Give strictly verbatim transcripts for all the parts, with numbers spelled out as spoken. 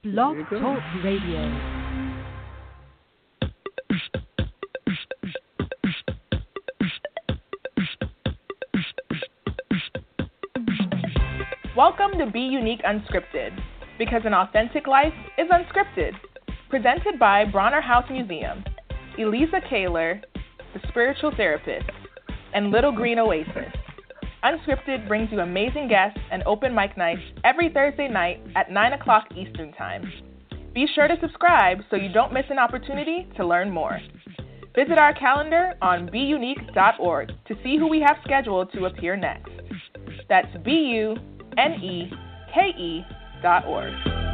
Blog you go. Talk Radio. Welcome to Be Unique Unscripted, because an authentic life is unscripted. Presented by Bronner House Museum, Elisa Kaler, the spiritual therapist, and Little Green Oasis. Unscripted brings you amazing guests and open mic nights every Thursday night at nine o'clock Eastern Time. Be sure to subscribe so you don't miss an opportunity to learn more. Visit our calendar on be unique dot org to see who we have scheduled to appear next. That's B U N E K E dot org.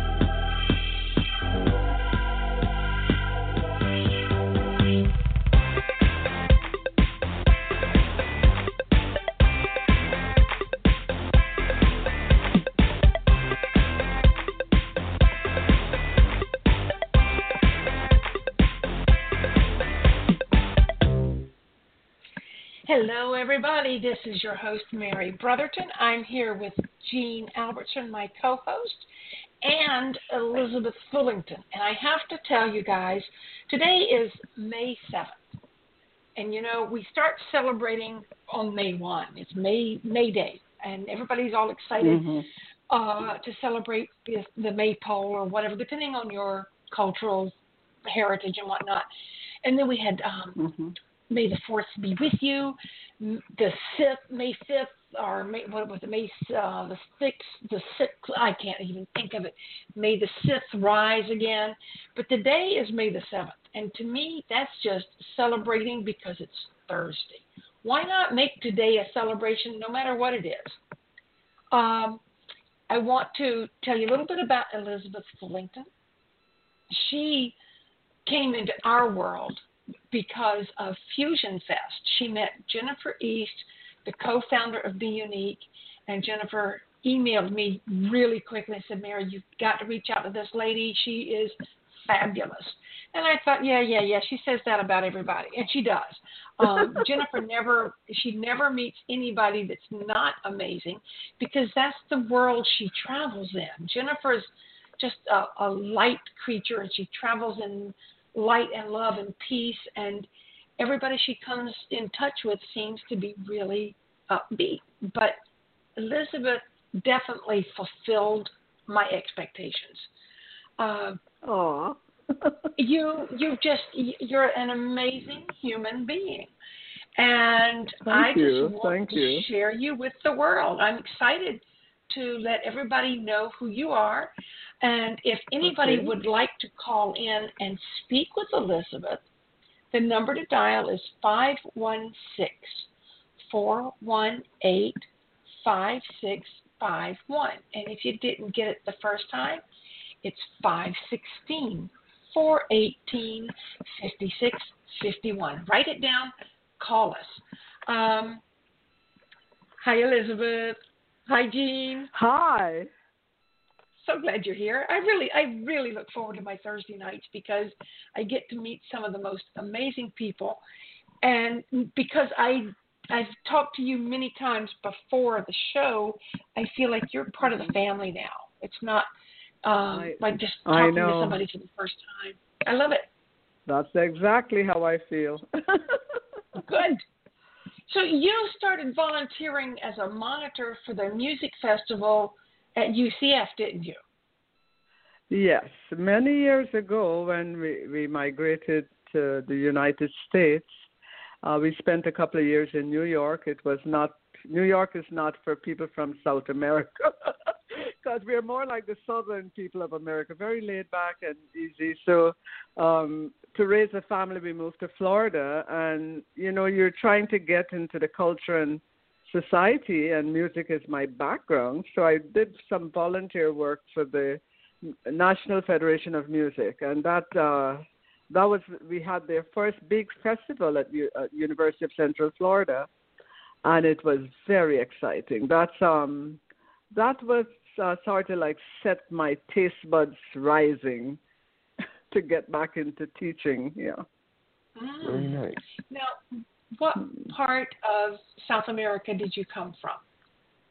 Hello, everybody. This is your host, Mary Brotherton. I'm here with Jean Albertson, my co-host, and Elizabeth Fullington. And I have to tell you guys, today is May seventh. And, you know, we start celebrating on May first. It's May May Day. And everybody's all excited mm-hmm. uh, to celebrate the, the maypole or whatever, depending on your cultural heritage and whatnot. And then we had... Um, mm-hmm. May the fourth be with you. The fifth, May fifth, or May, what was it? May uh, the sixth, the sixth. I can't even think of it. May the sixth rise again. But today is May the seventh, and to me, that's just celebrating because it's Thursday. Why not make today a celebration, no matter what it is? Um, I want to tell you a little bit about Elizabeth Fullington. She came into our world because of Fusion Fest. She met Jennifer East, the co-founder of Be Unique, and Jennifer emailed me really quickly and said, Mary, you've got to reach out to this lady. She is fabulous. And I thought, yeah, yeah, yeah, she says that about everybody, and she does. Um, Jennifer never, she never meets anybody that's not amazing, because that's the world she travels in. Jennifer's just a, a light creature, and she travels in light and love and peace, and everybody she comes in touch with seems to be really upbeat. But Elizabeth definitely fulfilled my expectations. Uh, Aww. you, you just, you're an amazing human being, and Thank I just you. want Thank to you. share you with the world. I'm excited to let everybody know who you are. And if anybody okay. would like to call in and speak with Elizabeth, the number to dial is five one six, four one eight, five six five one. And if you didn't get it the first time, it's five one six, four one eight, five six five one. Write it down. Call us. Um, hi, Elizabeth. Hi, Jean. Hi. So glad you're here. I really, I really look forward to my Thursday nights because I get to meet some of the most amazing people, and because I, I've talked to you many times before the show, I feel like you're part of the family now. It's not um, I, like just I talking know. to somebody for the first time. I love it. That's exactly how I feel. Good. So you started volunteering as a monitor for the music festival at U C F, didn't you? Yes. Many years ago, when we, we migrated to the United States, uh, we spent a couple of years in New York. It was not, New York is not for people from South America, because we're more like the southern people of America, very laid back and easy. So um, to raise a family, we moved to Florida, and, you know, you're trying to get into the culture and society, and music is my background. So I did some volunteer work for the National Federation of Music, and that uh, that was, we had their first big festival at, U- at University of Central Florida, and it was very exciting. That's um that was uh, sort of like set my taste buds rising to get back into teaching. Yeah. Mm. Very nice. Now, what part of South America did you come from?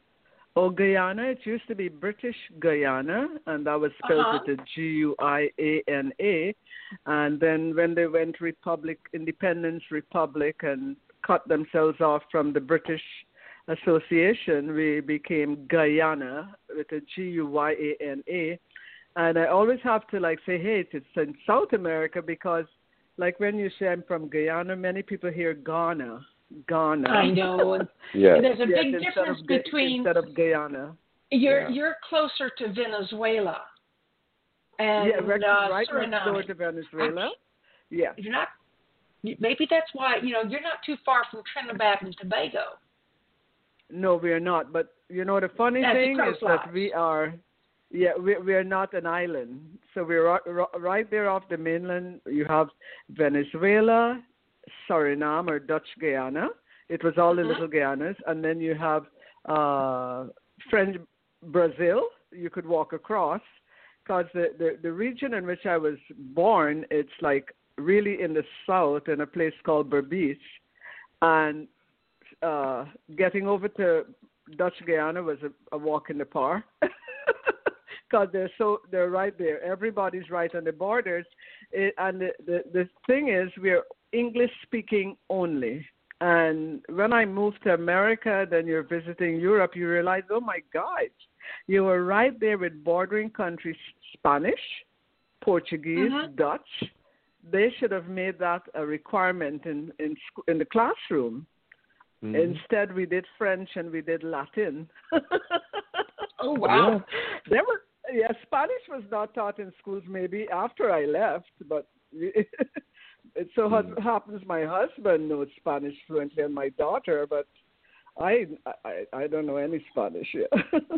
Oh, Guyana. It used to be British Guyana, and that was spelled Uh-huh. with a G U I A N A. And then when they went Republic, Independence Republic, and cut themselves off from the British Association, we became Guyana with a G U Y A N A. And I always have to like say, hey, it's in South America, because like when you say I'm from Guyana, many people hear Ghana. Ghana. I know. And Yeah. There's a Yes, big instead difference of Gu- between instead of Guyana. you're Yeah. you're closer to Venezuela and Yeah, right, uh, right next Suriname. door to Venezuela. Yeah. You're not. Maybe that's why you know you're not too far from Trinidad and Tobago. No, we are not. But you know, the funny As the thing crow is that flies. we are, yeah, we we are not an island. So we're right, right there off the mainland. You have Venezuela, Suriname or Dutch Guyana. It was all the Mhm. little Guyanas, and then you have uh, French Brazil. You could walk across, because the, the the region in which I was born, it's like really in the south, in a place called Berbice, and uh, getting over to Dutch Guyana was a, a walk in the park, because they're so they're right there. Everybody's right on the borders, it, and the, the the thing is, we're English speaking only. And when I moved to America, then you're visiting Europe, you realize, oh my God, you were right there with bordering countries, Spanish, Portuguese, Mhm. Dutch. They should have made that a requirement in in, sc- in the classroom. Mhm. Instead, we did French and we did Latin. Oh wow! There was yeah, Spanish was not taught in schools. Maybe after I left, but it so Mm. happens my husband knows Spanish fluently and my daughter, but I I, I don't know any Spanish yet.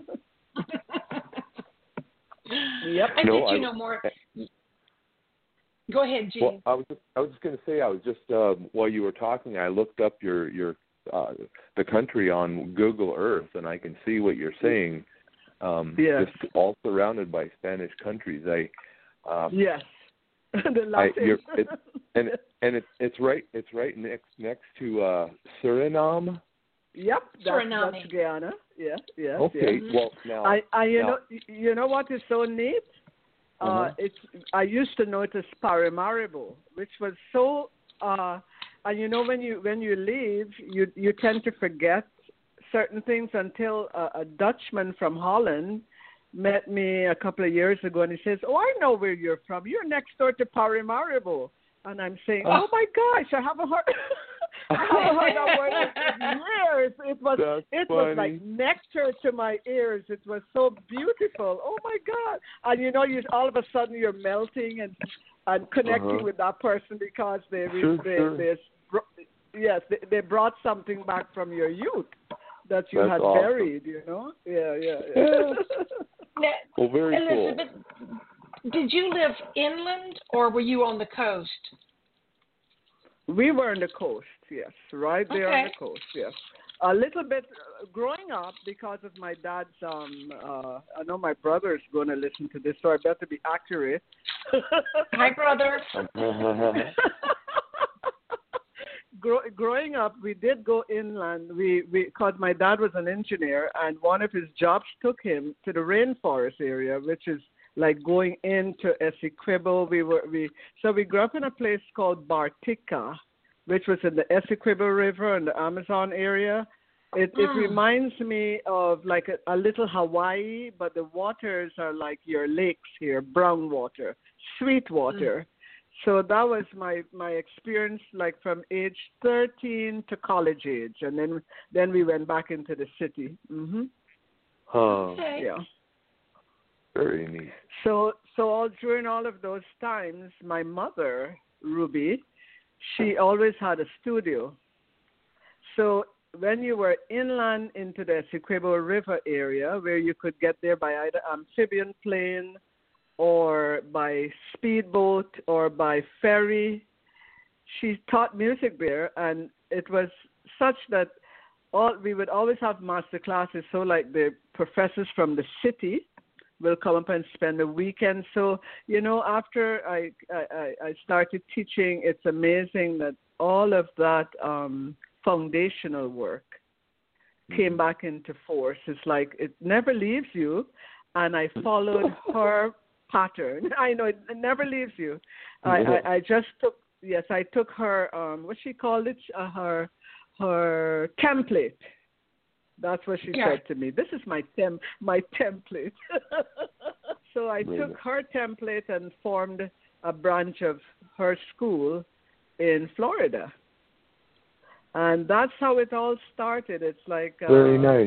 Yep. I No, bet you I- know more. Go ahead, Gene. Well, I was just, I was just going to say, I was just um, while you were talking, I looked up your your uh, the country on Google Earth, and I can see what you're saying. Um, Yes. Just all surrounded by Spanish countries. I um, Yes. The I, Latin. you're, it, and and it's it's right it's right next next to uh, Suriname. Yep, that's, Suriname. that's Guyana. Yeah, yes, Okay, yes. well now I, I, you now- know, you know what is so neat? Uh, Uh-huh. it's I used to notice Paramaribo, which was so. Uh, and you know, when you when you leave, you you tend to forget certain things until a, a Dutchman from Holland met me a couple of years ago, and he says, "Oh, I know where you're from. You're next door to Paramaribo." And I'm saying, "Oh my gosh, I haven't heard." I haven't heard that word in years. It was That's it was funny. like nectar to my ears. It was so beautiful. Oh my God! And you know, you all of a sudden you're melting and and connecting Uh-huh. with that person because they Sure, they, sure. they yes they, they brought something back from your youth that you That's had awesome. buried. You know? Yeah, yeah. yeah. Now, Well, very Elizabeth, did you live inland or were you on the coast? We were on the coast, yes, right there on Okay. the coast, yes. A little bit uh, growing up because of my dad's. Um, uh, I know my brother is going to listen to this, so I better be accurate. Hi, brother. cool. Grow, growing up, we did go inland. We because my dad was an engineer, and one of his jobs took him to the rainforest area, which is like going into Essequibo. We were we so we grew up in a place called Bartica, which was in the Essequibo River in the Amazon area. It it Mm. reminds me of like a, a little Hawaii, but the waters are like your lakes here, brown water, sweet water. So that was my my experience, like from age thirteen to college age, and then then we went back into the city. Mhm. Huh. Okay. Yeah. Very neat. So so all during all of those times, my mother Ruby, she always had a studio. So when you were inland into the Essequibo River area, where you could get there by either amphibian plane or by speedboat or by ferry, she taught music there, and it was such that all we would always have master classes. So like the professors from the city will come up and spend a weekend. So, you know, after I, I, I started teaching, it's amazing that all of that um, foundational work came back into force. It's like it never leaves you, and I followed her pattern. I know it, it never leaves you. I, I, I just took yes, I took her um, what she called it, uh, her her template. That's what she yeah. said to me. This is my tem my template. So I Really? took her template and formed a branch of her school in Florida. And that's how it all started. It's like uh, very nice.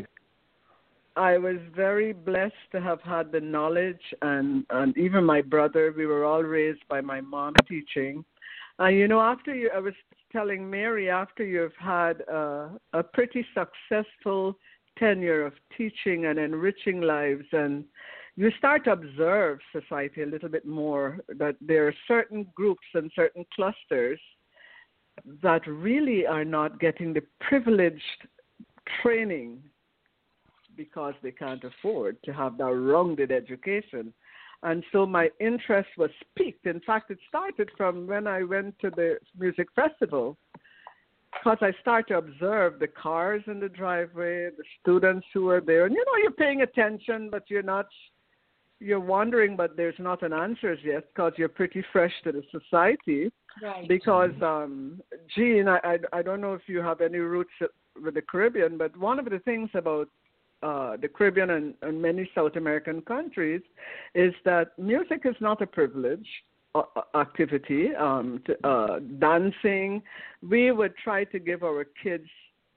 I was very blessed to have had the knowledge, and, and even my brother, we were all raised by my mom teaching. And, you know, after you, I was telling Mary, after you've had uh, a pretty successful tenure of teaching and enriching lives, and you start to observe society a little bit more, that there are certain groups and certain clusters that really are not getting the privileged training because they can't afford to have that rounded education. And so my interest was piqued. In fact, it started from when I went to the music festival, because I started to observe the cars in the driveway, the students who were there. And, you know, you're paying attention, but you're not, you're wondering, but there's not an answer yet because you're pretty fresh to the society. Right. Because, um, Jean, I, I, I don't know if you have any roots with the Caribbean, but one of the things about uh, the Caribbean and, and many South American countries is that music is not a privilege uh, activity. Um, to, uh, dancing, we would try to give our kids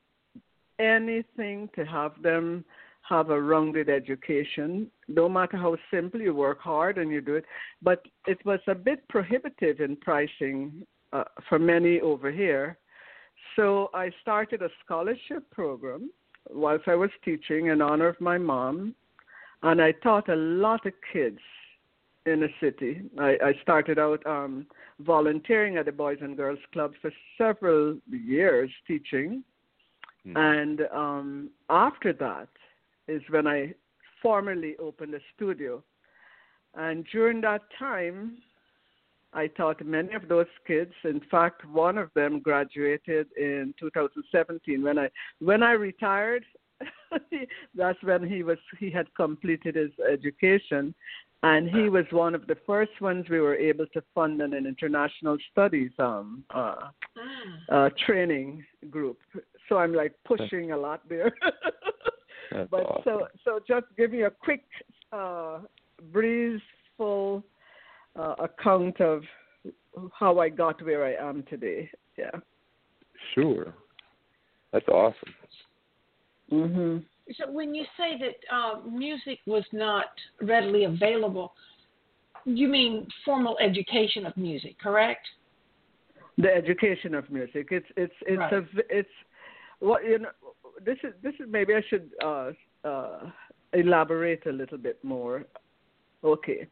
anything to have them have a rounded education, no matter how simple. You work hard and you do it. But it was a bit prohibitive in pricing uh, for many over here. So I started a scholarship program whilst I was teaching in honor of my mom, and I taught a lot of kids in the city. I, I started out um, volunteering at the Boys and Girls Club for several years teaching, mm. and um, after that, is when I formally opened a studio. And during that time, I taught many of those kids. In fact, one of them graduated in two thousand seventeen. When I when I retired, that's when he was he had completed his education, and he was one of the first ones we were able to fund in an international studies um, uh, uh, training group. So I'm like pushing a lot there. That's but awesome. so so just give me a quick uh, breezeful uh, account of how I got where I am today. Yeah. Sure. That's awesome. Mhm. So when you say that uh, music was not readily available, you mean formal education of music, correct? The education of music. It's it's it's right. a it's what you know. This is this is maybe I should uh, uh, elaborate a little bit more. Okay.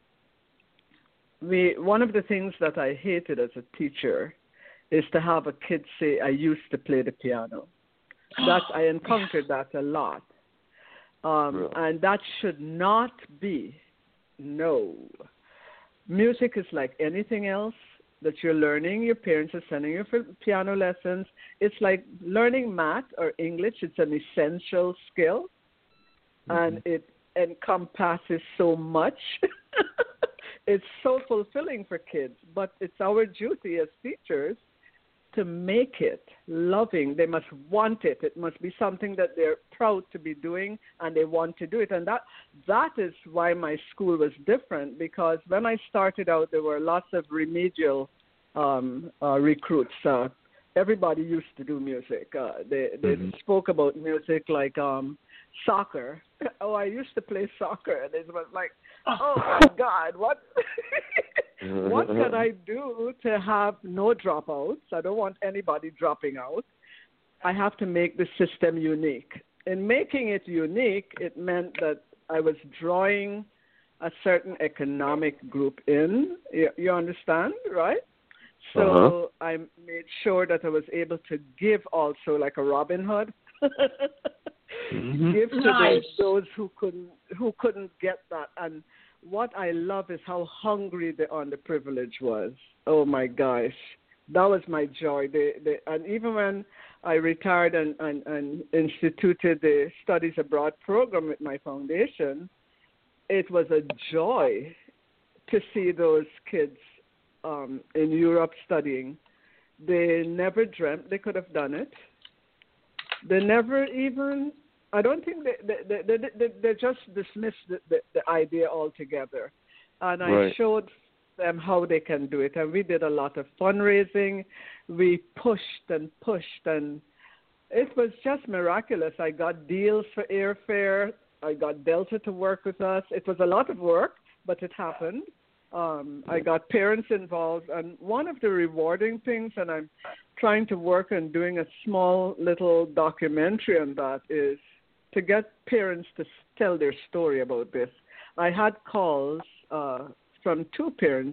We one of the things that I hated as a teacher is to have a kid say, "I used to play the piano." That I encountered that a lot, um, really? and that should not be. No, music is like anything else that you're learning. Your parents are sending you for piano lessons. It's like learning math or English. It's an essential skill, mm-hmm. and it encompasses so much. It's so fulfilling for kids, but it's our duty as teachers to make it loving. They must want it. It must be something that they're proud to be doing, and they want to do it. And that that is why my school was different, because when I started out, there were lots of remedial um, uh, recruits. Uh, everybody used to do music. Uh, they they mm-hmm. spoke about music like um, soccer. Oh, I used to play soccer. And it was like, oh, my God, what what can I do to have no dropouts? I don't want anybody dropping out. I have to make the system unique. In making it unique, it meant that I was drawing a certain economic group in. You, you understand, right? So uh-huh. I made sure that I was able to give also like a Robin Hood. mm-hmm. Give to nice. those, those who couldn't who couldn't get that. And what I love is how hungry the underprivileged was. Oh my gosh, that was my joy. They, they, and even when I retired and, and, and instituted the Studies Abroad program with my foundation, it was a joy to see those kids um, in Europe studying. They never dreamt they could have done it. They never even, I don't think they, they, they, they, they just dismissed the, the, the idea altogether. And I Right. showed them how they can do it. And we did a lot of fundraising. We pushed and pushed, and it was just miraculous. I got deals for airfare. I got Delta to work with us. It was a lot of work, but it happened. Um, I got parents involved. And one of the rewarding things, and I'm trying to work on doing a small little documentary on that, is to get parents to tell their story about this. I had calls uh, from two parents,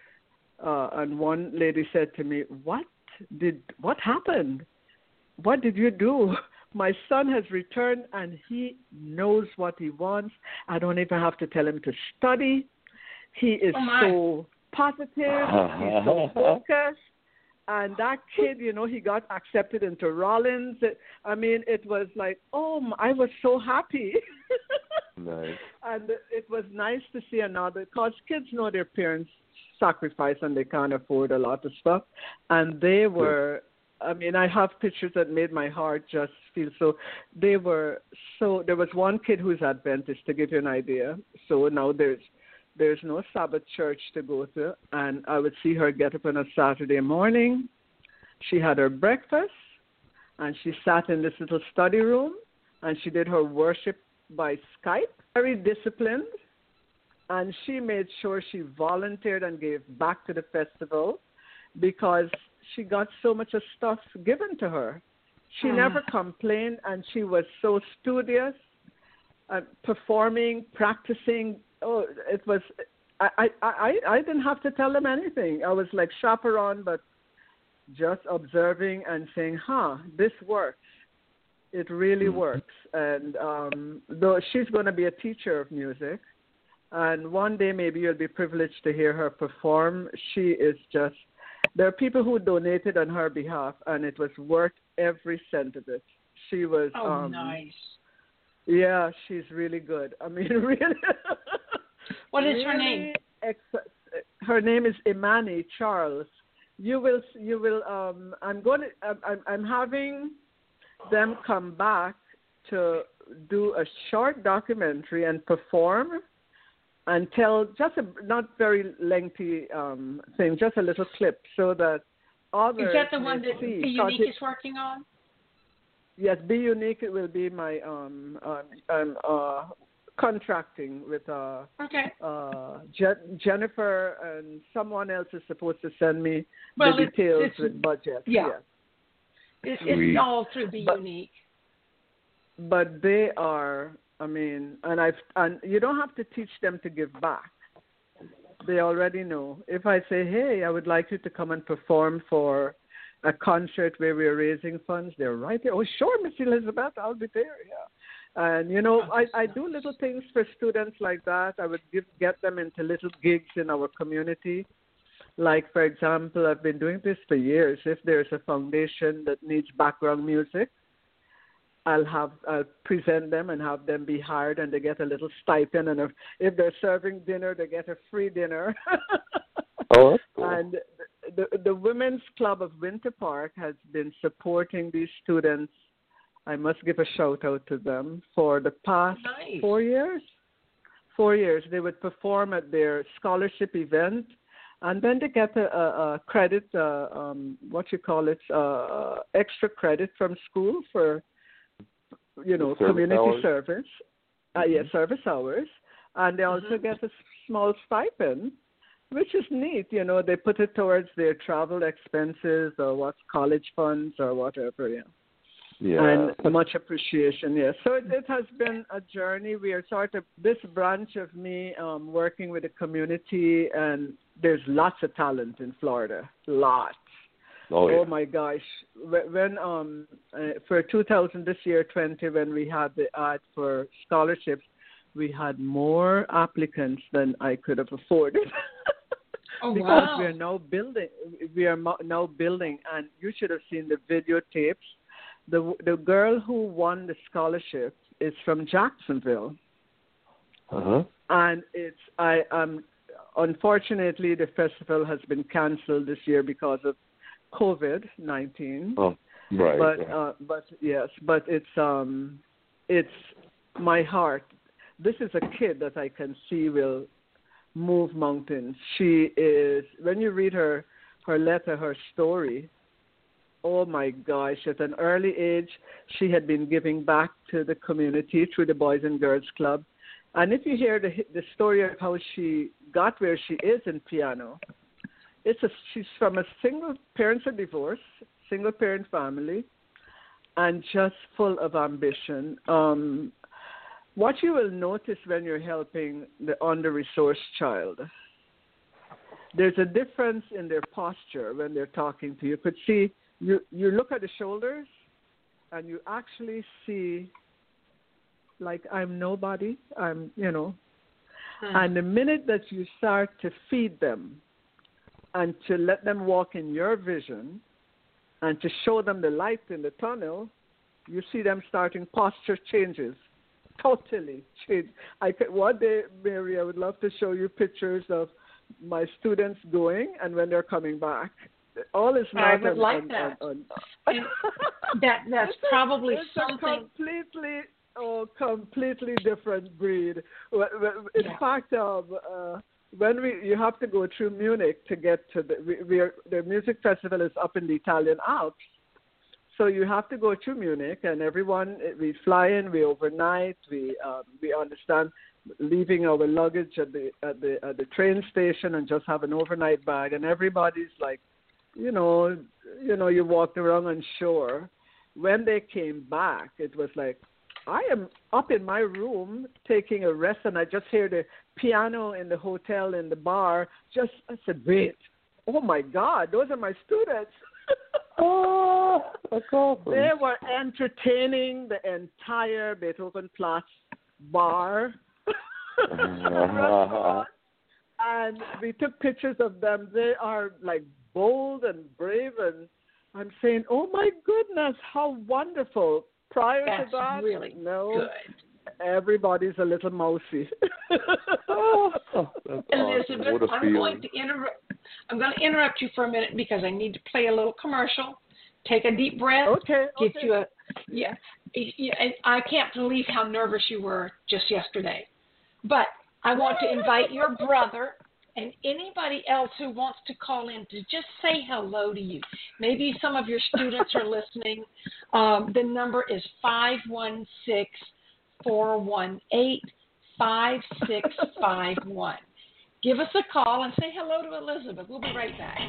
uh, and one lady said to me, what did, what happened? What did you do? My son has returned, and he knows what he wants. I don't even have to tell him to study. He is Oh, so positive. He's so focused. And that kid, you know, he got accepted into Rollins. It, I mean, it was like, oh, my, I was so happy. Nice. And it was nice to see another, because kids know their parents sacrifice and they can't afford a lot of stuff. And they were, I mean, I have pictures that made my heart just feel so, they were so, there was one kid who's Adventist, to give you an idea. So now there's, There's no Sabbath church to go to, and I would see her get up on a Saturday morning. She had her breakfast, and she sat in this little study room, and she did her worship by Skype, very disciplined, and she made sure she volunteered and gave back to the festival because she got so much of stuff given to her. She Mm. never complained, and she was so studious, uh, performing, practicing. Oh, it was, I, I, I, I didn't have to tell them anything. I was like chaperone, but just observing and saying, huh, this works. It really Mm-hmm. works. And um, though she's going to be a teacher of music, and one day maybe you'll be privileged to hear her perform. She is just, there are people who donated on her behalf, and it was worth every cent of it. She was, Oh, um, nice. yeah, she's really good. I mean, really. What is her really name? Ex- her name is Imani Charles. You will, you will. Um, I'm going to. I'm, I'm having them come back to do a short documentary and perform and tell just a not very lengthy um, thing, just a little clip, so that others Is that the may one that see. the Because Unique it- is working on? Yes, Be Unique. It will be my um um, um uh contracting with uh Okay. uh Je- Jennifer, and someone else is supposed to send me Well, the it's- details it's- with budget. yeah. Yes. It's, Sweet. it's all through Be But- Unique. But they are, I mean, and I've and you don't have to teach them to give back. They already know. If I say, hey, I would like you to come and perform for a concert where we're raising funds, they're right there. Oh, sure, Miss Elizabeth, I'll be there. Yeah. And, you know, I, I do little things for students like that. I would give, get them into little gigs in our community. Like, for example, I've been doing this for years. If there's a foundation that needs background music, I'll have I'll present them and have them be hired, and they get a little stipend. And if, if they're serving dinner, they get a free dinner. Oh, that's cool. And the, the the Women's Club of Winter Park has been supporting these students. I must give a shout out to them for the past Nice. four years. Four years they would perform at their scholarship event, and then they get a, a, a credit, uh, um, what you call it, uh, extra credit from school for, you know, Service community hours. service. Uh, yeah, service hours, and they also Mhm. get a small stipend, which is neat. You know, they put it towards their travel expenses or what's college funds or whatever. Yeah. Yeah. And much appreciation, yes. So it, it has been a journey. We are sort of this branch of me um, working with the community, and there's lots of talent in Florida, lots. Oh, yeah. Oh my gosh! When when, um uh, for two thousand this year twenty, when we had the ad for scholarships, we had more applicants than I could have afforded. Oh, because wow. we are now building. We are mo- now building, and you should have seen the videotapes. The the girl who won the scholarship is from Jacksonville, Uh-huh. and it's I um unfortunately the festival has been canceled this year because of COVID nineteen. Oh, right. But right. uh, but yes, but it's um it's my heart. This is a kid that I can see will move mountains. She is, when you read her her letter, her story, oh my gosh, at an early age she had been giving back to the community through the Boys and Girls Club. And if you hear the the story of how she got where she is in piano, it's a she's from a single parents are divorced, single parent family, and just full of ambition. Um What you will notice when you're helping the under-resourced child, there's a difference in their posture when they're talking to you. You could see, you, you look at the shoulders, and you actually see, like, I'm nobody, I'm, you know. Hmm. And the minute that you start to feed them and to let them walk in your vision and to show them the light in the tunnel, you see them starting posture changes. Totally changed. I could, one day, Mary, I would love to show you pictures of my students going and when they're coming back. All is not I would on, like on, that. On, on. that that's it's probably a, it's something. a completely, oh, completely different breed. In Yeah. fact, um, uh, when we you have to go through Munich to get to the we, we are, the music festival is up in the Italian Alps. So you have to go to Munich, and everyone, we fly in, we overnight, we um, we understand leaving our luggage at the at the at the train station and just have an overnight bag, and everybody's like, you know, you know, you walked around unsure. When they came back, it was like, I am up in my room taking a rest, and I just hear the piano in the hotel in the bar. Just I said, wait, oh my God, those are my students. Oh, that's awesome. They were entertaining the entire Beethovenplatz bar. Restaurant. And we took pictures of them. They are like bold and brave, and I'm saying, oh my goodness, how wonderful. Prior That's to that, really no, good. Everybody's a little mousy. Oh, that's Elizabeth, awesome. What a I'm feeling. going to interrupt. I'm going to interrupt you for a minute because I need to play a little commercial. Take a deep breath. Okay. Get okay. you a yeah. yeah and I can't believe how nervous you were just yesterday. But I want to invite your brother and anybody else who wants to call in to just say hello to you. Maybe some of your students are listening. Um, the number is five one six, four one eight, five six five one. Give us a call and say hello to Elizabeth. We'll be right back.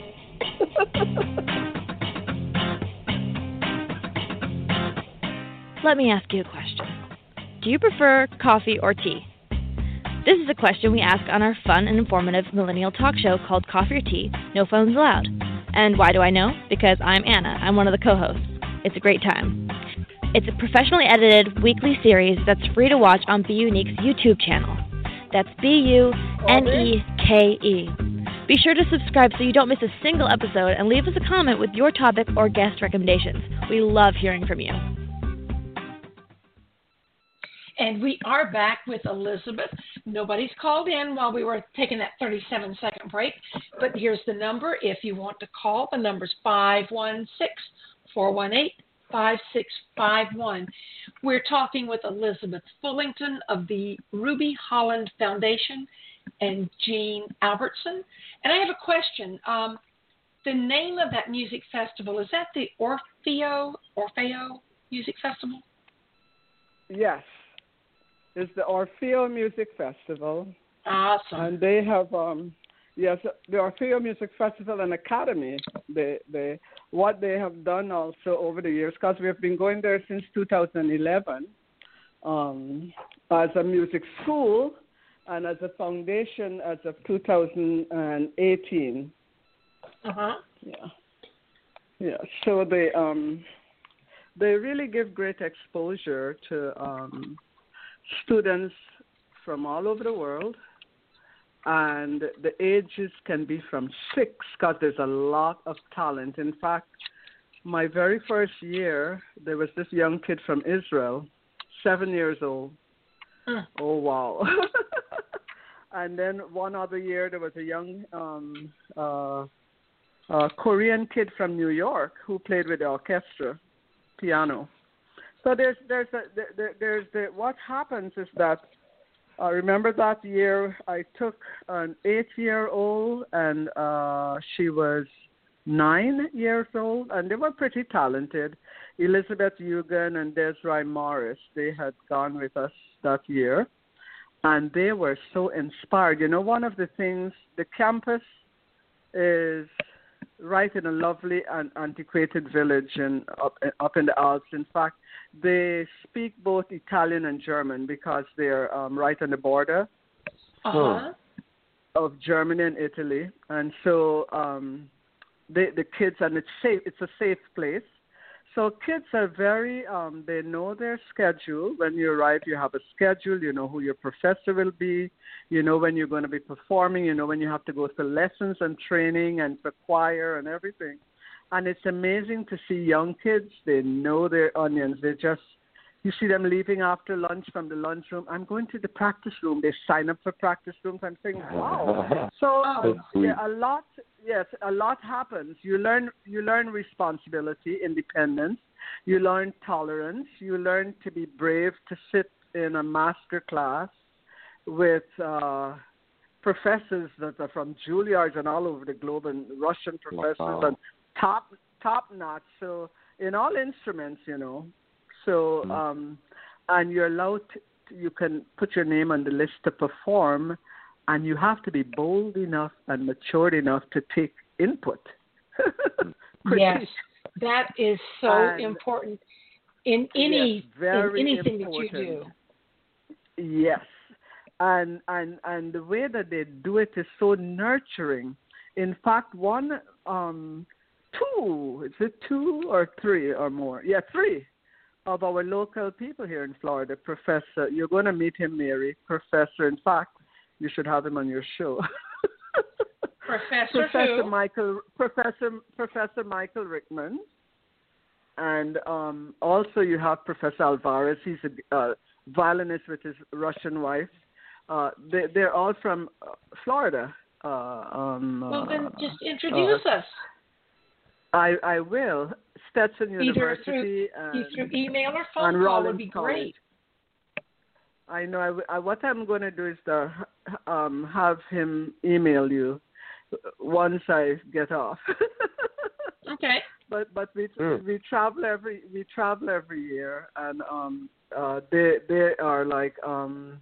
Let me ask you a question. Do you prefer coffee or tea? This is a question we ask on our fun and informative millennial talk show called Coffee or Tea, No Phones Allowed. And why do I know? Because I'm Anna. I'm one of the co-hosts. It's a great time. It's a professionally edited weekly series that's free to watch on Be Unique's YouTube channel. That's B U N E K E. Be sure to subscribe so you don't miss a single episode and leave us a comment with your topic or guest recommendations. We love hearing from you. And we are back with Elizabeth. Nobody's called in while we were taking that thirty-seven second break, but here's the number. If you want to call, the number's five one six, four one eight, five six five one. We're talking with Elizabeth Fullington of the Ruby Holland Foundation and Jean Albertson. And I have a question. Um, the name of that music festival, is that the Orfeo, Orfeo Music Festival? Yes. It's the Orfeo Music Festival. Awesome. And they have, um, yes, the Orfeo Music Festival and Academy. They, they, what they have done also over the years, because we have been going there since two thousand eleven um, as a music school and as a foundation as of two thousand eighteen. Uh-huh. Yeah. Yeah. So they, um, they really give great exposure to um, students from all over the world, and the ages can be from six because there's a lot of talent. In fact, my very first year, there was this young kid from Israel, seven years old. Mm. Oh, wow. And then one other year, there was a young um, uh, uh, Korean kid from New York who played with the orchestra, piano. So there's there's a, there, there's the, what happens is that I uh, remember that year I took an eight-year-old and uh, she was nine years old, and they were pretty talented. Elizabeth Eugen and Desiree Morris, they had gone with us that year, and they were so inspired. You know, one of the things, the campus is right in a lovely and antiquated village in, up, up in the Alps. In fact, they speak both Italian and German because they're um, right on the border uh-huh. of Germany and Italy. And so um, they, the kids, and it's safe, it's a safe place. So kids are very, um, they know their schedule. When you arrive, you have a schedule. You know who your professor will be. You know when you're going to be performing. You know when you have to go to lessons and training and for choir and everything. And it's amazing to see young kids. They know their onions. They just, you see them leaving after lunch from the lunchroom. I'm going to the practice room. They sign up for practice rooms. I'm saying, wow. So um, yeah, a lot, yes, a lot happens. You learn, you learn responsibility, independence. You learn tolerance. You learn to be brave to sit in a master class with uh, professors that are from Juilliard and all over the globe, and Russian professors wow. and top top notch. So in all instruments, you know. So um, and you're allowed to, you can put your name on the list to perform, and you have to be bold enough and matured enough to take input. Yes, that is so and important in any yes, in anything important. that you do. Yes. And, and and the way that they do it is so nurturing. In fact, one, um, two, is it two or three or more? Yeah, three of our local people here in Florida, Professor, you're going to meet him, Mary, Professor. In fact, you should have him on your show. Professor Professor who? Michael, Professor Professor Michael Rickman. And um, also you have Professor Alvarez. He's a uh, violinist with his Russian wife. Uh, they, they're all from uh, Florida. Uh, um, well, then just introduce uh, us. I, I will. Stetson Either University. Through, and, through email or phone call Rollins would be College. great. I know. I, I, what I'm going to do is to, um, have him email you once I get off. Okay. But but we mm. we travel every we travel every year, and um uh they they are like um.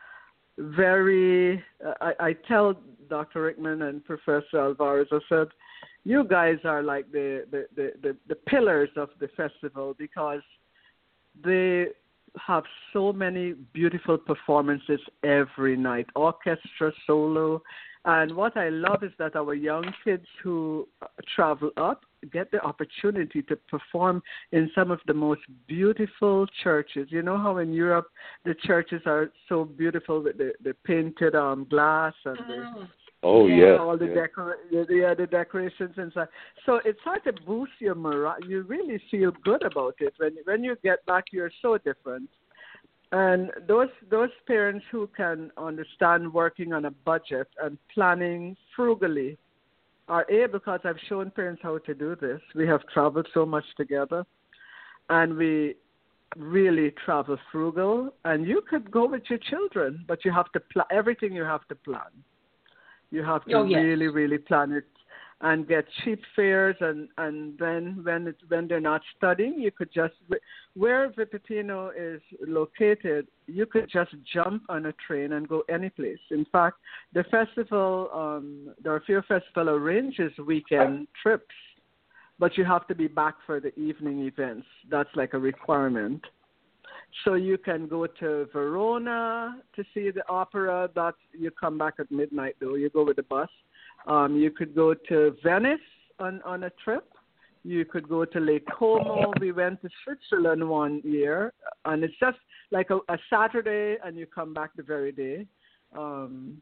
very, uh, I, I tell Doctor Rickman and Professor Alvarez, I said, you guys are like the, the, the, the, the pillars of the festival because they have so many beautiful performances every night, orchestra, solo. And what I love is that our young kids who travel up get the opportunity to perform in some of the most beautiful churches. You know how in Europe the churches are so beautiful with the, the painted um, glass and the, oh yeah, yes, all the yes. decor yeah, the decorations inside. So it's hard to boost your morale. You really feel good about it when when you get back. You're so different. And those those parents who can understand working on a budget and planning frugally are able, because I've shown parents how to do this. We have traveled so much together, and we really travel frugal. And you could go with your children, but you have to plan everything. You have to plan. You have to oh, yes. really, really plan it. And get cheap fares, and, and then when it, when they're not studying, you could just, where Vipitino is located, you could just jump on a train and go any place. In fact, the festival, um, the Orfeo Festival arranges weekend trips, but you have to be back for the evening events. That's like a requirement. So you can go to Verona to see the opera. That's, you come back at midnight, though. You go with the bus. Um, you could go to Venice on, on a trip. You could go to Lake Como. We went to Switzerland one year, and it's just like a, a Saturday, and you come back the very day. Um,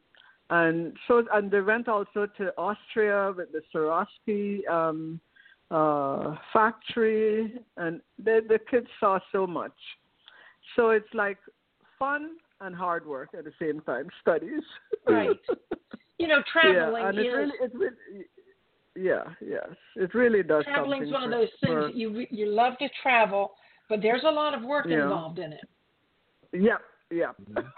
and so and they went also to Austria with the Swarovski um, uh, factory, and they, the kids saw so much. So it's like fun and hard work at the same time, studies. Right. You know, traveling yeah, and is... It really, it really, yeah, yes. It really does Traveling's something one of for, those things for, that you you love to travel, but there's a lot of work yeah. involved in it. Yeah, yeah.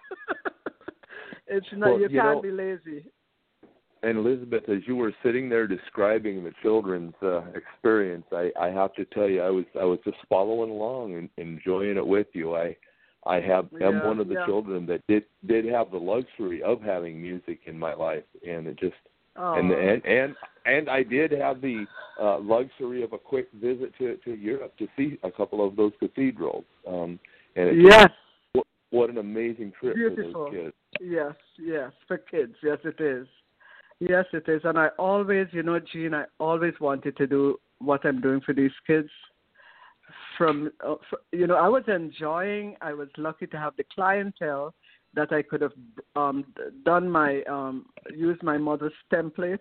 It's not, Well, you, you can't know, be lazy. And Elizabeth, as you were sitting there describing the children's uh, experience, I, I have to tell you, I was I was just following along and enjoying it with you. I I have am Yeah, one of the yeah. children that did did have the luxury of having music in my life, and it just Oh. and and and and I did have the uh, luxury of a quick visit to to Europe to see a couple of those cathedrals. Um, and it Yes. just, what, what an amazing trip Beautiful. for those kids. Yes, yes, for kids. Yes, it is. Yes, it is. And I always, you know, Jean, I always wanted to do what I'm doing for these kids. From, uh, for, you know, I was enjoying, I was lucky to have the clientele that I could have um, done my, um, used my mother's template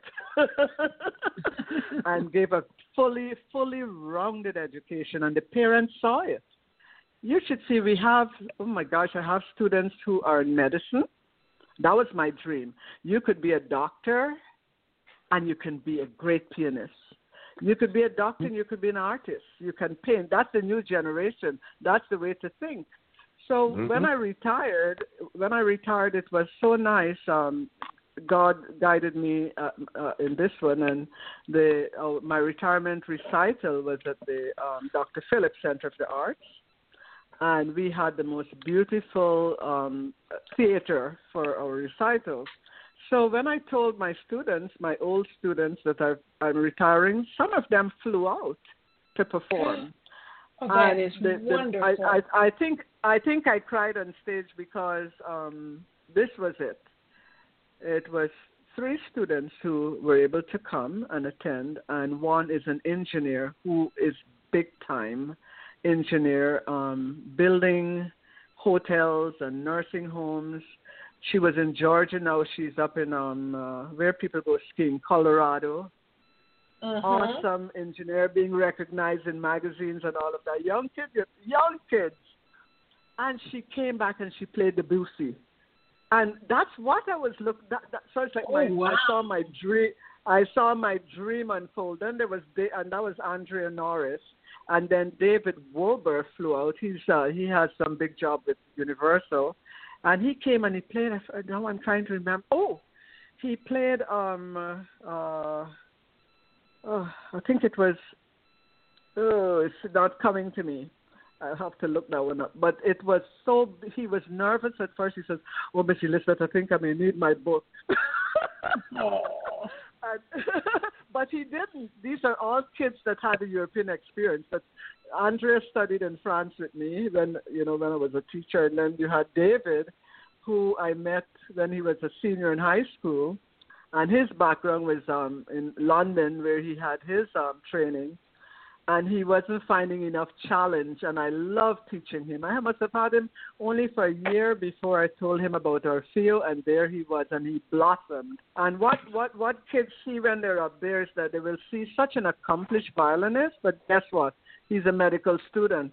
and gave a fully, fully rounded education, and the parents saw it. You should see, we have, oh my gosh, I have students who are in medicine. That was my dream. You could be a doctor and you can be a great pianist. You could be a doctor and you could be an artist. You can paint. That's the new generation. That's the way to think. So mm-hmm. when I retired, when I retired, it was so nice. Um, God guided me uh, uh, in this one, and the uh, my retirement recital was at the um, Doctor Phillips Center of the Arts. And we had the most beautiful um, theater for our recitals. So when I told my students, my old students, that I've, I'm retiring, some of them flew out to perform. Oh, that and is the, the, wonderful. I, I, I think I think I cried on stage because um, this was it. It was three students who were able to come and attend, and one is an engineer who is big time. engineer, um, building hotels and nursing homes. She was in Georgia. Now she's up in um, uh, where people go skiing, Colorado. Uh-huh. Awesome engineer, being recognized in magazines and all of that. Young kids, young kids. And she came back and she played Debussy. And that's what I was looking. That, that, so it's like oh, my, wow. I saw my dream. I saw my dream unfold. Then there was, and that was Andrea Norris. And then David Wolber flew out. He's uh, he has some big job with Universal, and he came and he played. Now I'm trying to remember. Oh, he played. Um, uh, oh, I think it was. Oh, it's not coming to me. I have to look that one up. But it was so. He was nervous at first. He says, "Oh, Miss Elizabeth, I think I may need my book." Oh. And, but he didn't. These are all kids that had a European experience. But Andrea studied in France with me when you know when I was a teacher, and then you had David, who I met when he was a senior in high school, and his background was um, in London, where he had his um, training, and he wasn't finding enough challenge. And I loved teaching him. I must have had him only for a year before I told him about Orfeo, and there he was, and he blossomed. And what, what, what kids see when they're up there is that they will see such an accomplished violinist, but guess what? He's a medical student.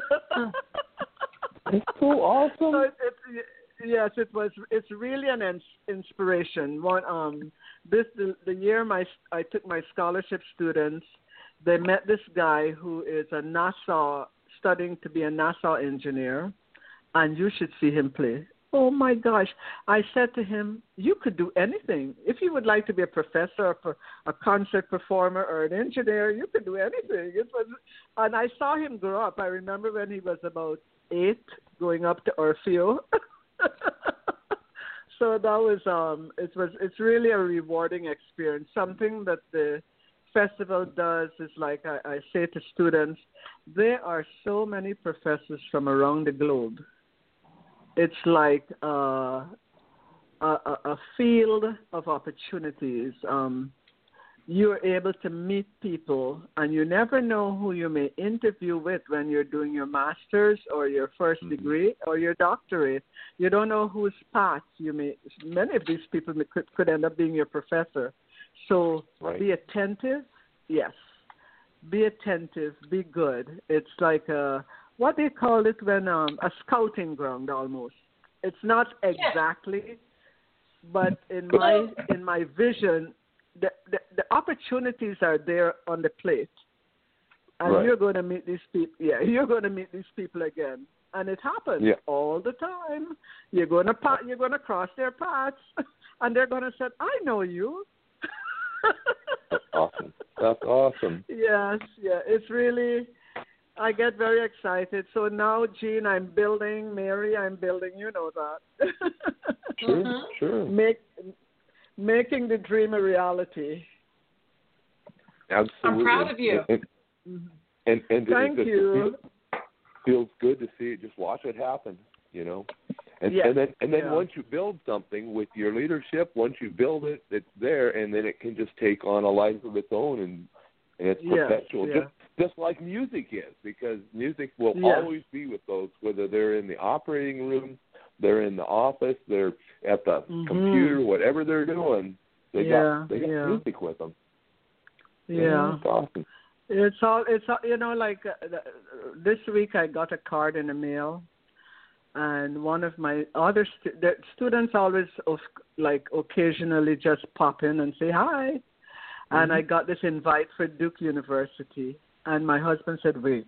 It's so awesome. So it, it, yes, it was. It's really an ins- inspiration. One, um, this the, the year my I took my scholarship students. They met this guy who is a NASA, studying to be a NASA engineer, and you should see him play. Oh, my gosh. I said to him, you could do anything. If you would like to be a professor or a concert performer or an engineer, you could do anything. It was, and I saw him grow up. I remember when he was about eight, going up to Orfeo. So that was, um, it was, it's really a rewarding experience, something that the festival does is like I, I say to students, there are so many professors from around the globe. It's like uh, a, a field of opportunities. Um, you're able to meet people, and you never know who you may interview with when you're doing your master's or your first Mhm. degree or your doctorate. You don't know whose path you may. Many of these people may, could, could end up being your professor. So Right. be attentive. Yes, be attentive. Be good. It's like a, what they call it when um, a scouting ground almost. It's not exactly, but in my in my vision. The, the the opportunities are there on the plate, and Right. you're going to meet these people. Yeah, you're going to meet these people again, and it happens Yeah. all the time. You're going to pa- you're going to cross their paths, and they're going to say, "I know you." That's awesome. That's awesome. Yes, yeah, it's really. I get very excited. So now, Jean, I'm building. Mary, I'm building. You know that. Sure, Mhm. sure. Make. Making the dream a reality. Absolutely. I'm proud of you. And and, and Thank it, it, you. It feels good to see it. Just watch it happen. You know. And, Yes. and then and then Yeah. once you build something with your leadership, once you build it, it's there, and then it can just take on a life of its own, and, and it's Yes, perpetual. yeah. Just just like music is, because music will Yes. always be with those, whether they're in the operating room, they're in the office, they're at the Mhm. computer, whatever they're doing, they Yeah, got they got yeah. music with them. Yeah. It's awesome. It's all, it's all, you know, like uh, the- this week I got a card in the mail, and one of my other stu- the students always, of, like, occasionally just pop in and say hi. And Mhm. I got this invite for Duke University, and my husband said, wait,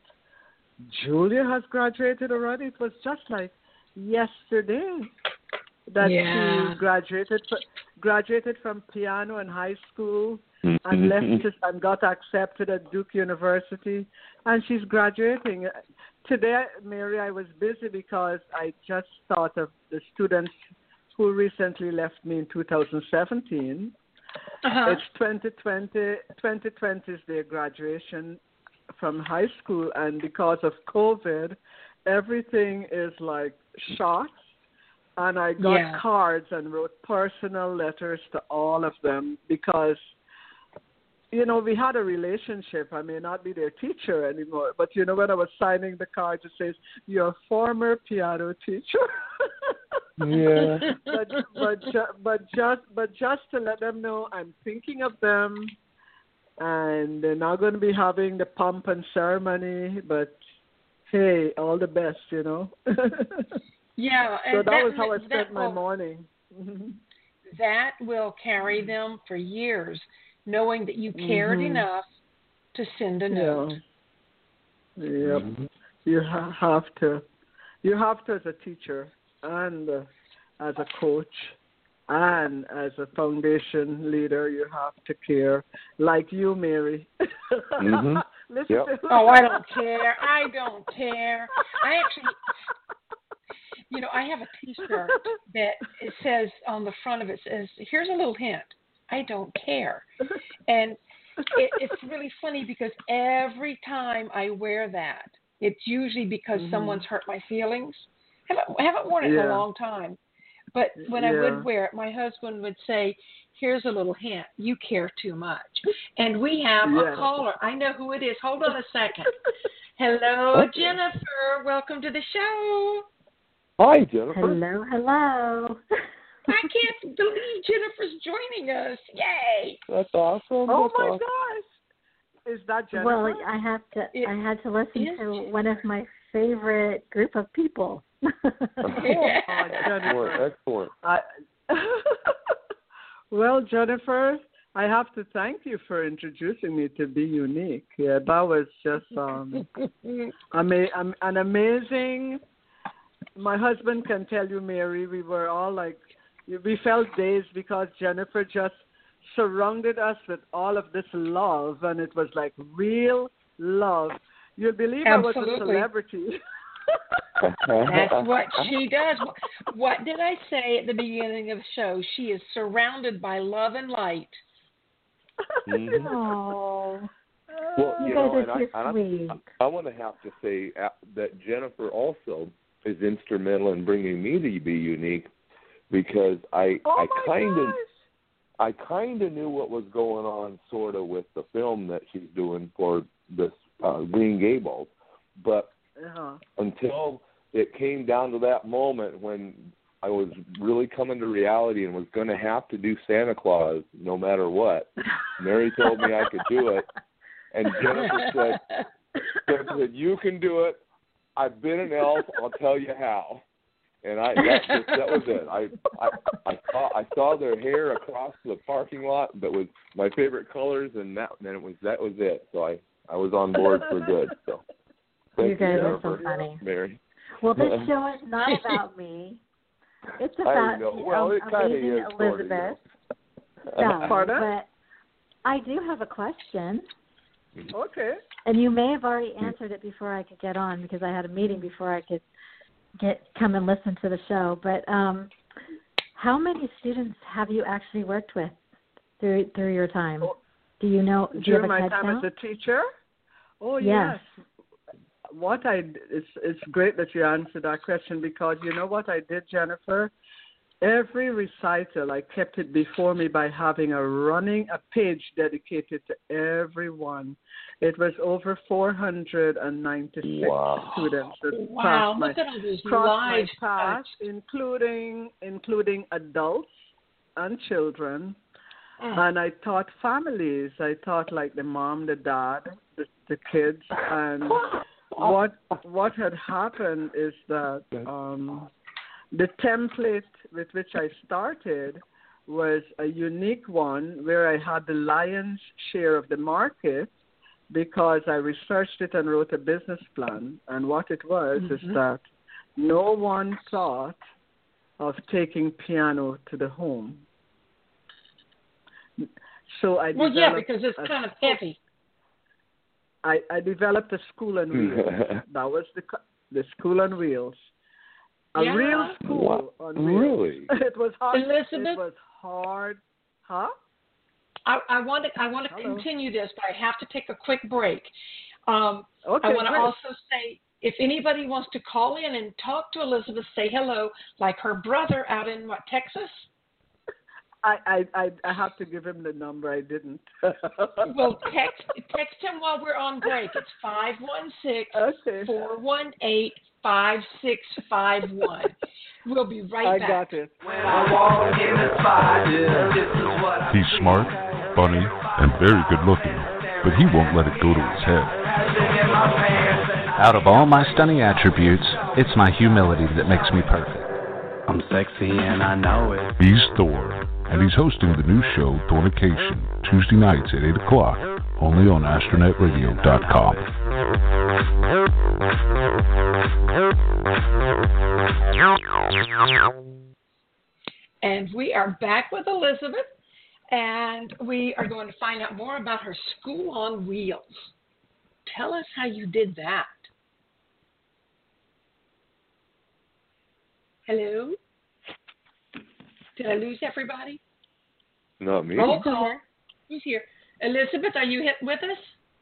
Julia has graduated already? It was just like yesterday that Yeah. she graduated fr- graduated from piano in high school Mhm. and left to, and got accepted at Duke University, and she's graduating today. Mary, I was busy because I just thought of the students who recently left me in two thousand seventeen. Uh-huh. It's twenty twenty. twenty twenty is their graduation from high school, and because of COVID, everything is like shot. And I got Yeah. cards and wrote personal letters to all of them because, you know, we had a relationship. I may not be their teacher anymore, but, you know, when I was signing the card, it says, your former piano teacher. Yeah. but but ju- but just but just to let them know I'm thinking of them, and they're not going to be having the pomp and ceremony. But hey, all the best, you know. Yeah. So And that was how I spent that my will, morning. That will carry them for years, knowing that you cared Mhm. enough to send a note. Yeah. Yep. Mhm. You ha- have to. You have to as a teacher and uh, as a coach and as a foundation leader. You have to care, like you, Mary. Mhm. Listen Yep. to Oh, I don't care. I don't care. I actually, you know, I have a T-shirt that it says on the front of it says, "Here's a little hint. I don't care." And it, it's really funny because every time I wear that, it's usually because Mhm. someone's hurt my feelings. I haven't, I haven't worn it in Yeah. a long time. But when I Yeah. would wear it, my husband would say, "Here's a little hint. You care too much." And we have Yeah. a caller. I know who it is. Hold on a second. Hello, Jennifer. Welcome to the show. Hi, Jennifer. Hello, hello. I can't believe Jennifer's joining us. Yay. That's awesome. Oh That's my awesome. gosh! Is that Jennifer? Well, I have to. It I had to listen is to one of my favorite group of people. Oh, Jennifer. Excellent. Excellent. I, well, Jennifer, I have to thank you for introducing me to Be Unique. Yeah, that was just um, ama- um, an amazing. My husband can tell you, Mary, we were all like, we felt dazed because Jennifer just surrounded us with all of this love, and it was like real love. You'll believe I was a Absolutely. celebrity. That's what she does. What did I say at the beginning of the show? She is surrounded by love and light. Mhm. Oh, Well, you you guys know, and are I, too and sweet. I, I want to have to say uh, that Jennifer also is instrumental in bringing me to Be Unique, because I Oh I my kind of gosh. I kind of knew what was going on, sort of, with the film that she's doing for this uh, Green Gables, but Uh-huh. until it came down to that moment when I was really coming to reality and was going to have to do Santa Claus no matter what, Mary told me I could do it, and Jennifer said, Jennifer said, you can do it. I've been an elf. I'll tell you how. And I that, just, that was it. I, I I saw I saw their hair across the parking lot that was my favorite colors, and that and it was that was it. So I, I was on board for good. So thank You guys are Jennifer, so funny. Mary. Well, this show is not about me. It's about I know. Well, um, it kind of amazing is, sort of, Elizabeth. you No, know. Pardon? but I do have a question. Okay. And you may have already answered it before I could get on because I had a meeting before I could get come and listen to the show. But um, how many students have you actually worked with through through your time? Do you know? Do you During have a my head time count? as a teacher? Oh, Yes. yes. What I it's it's great that you answered that question, because you know what I did, Jennifer? Every recital, I kept it before me by having a running a page dedicated to everyone. It was over four hundred ninety-six Wow. students that Wow, crossed my look at all those crossed my lives. path, including including adults and children. Mm. And I taught families. I taught like the mom, the dad, the, the kids, and what what had happened is that um, the template with which I started was a unique one where I had the lion's share of the market, because I researched it and wrote a business plan. And what it was Mm-hmm. is that no one thought of taking piano to the home. So I Well, yeah, developed because it's a kind of school- heavy. I, I developed a school on wheels. That was the co- the school on wheels. A Yeah. real school Wow. on wheels. Really? It was hard. Elizabeth? It was hard. Huh? I, I want to I want to Hello. continue this, but I have to take a quick break. Um, Okay. I want to great. also say, if anybody wants to call in and talk to Elizabeth, say hello, like her brother out in what, Texas. I, I, I, I have to give him the number. I didn't. Well, text text him while we're on break. It's five one six, Okay. four one eight, five six five one. We'll be right I back. got it. He's smart, funny, and very good looking, but he won't let it go to his head. Out of all my stunning attributes, it's my humility that makes me perfect. I'm sexy and I know it. He's Thor, and he's hosting the new show Thornication, Tuesday nights at eight o'clock, only on astronet radio dot com. And we are back with Elizabeth, and we are going to find out more about her school on wheels. Tell us how you did that. Hello? Did I lose everybody? Not me. Roll call. Who's here? Elizabeth, are you hit with us?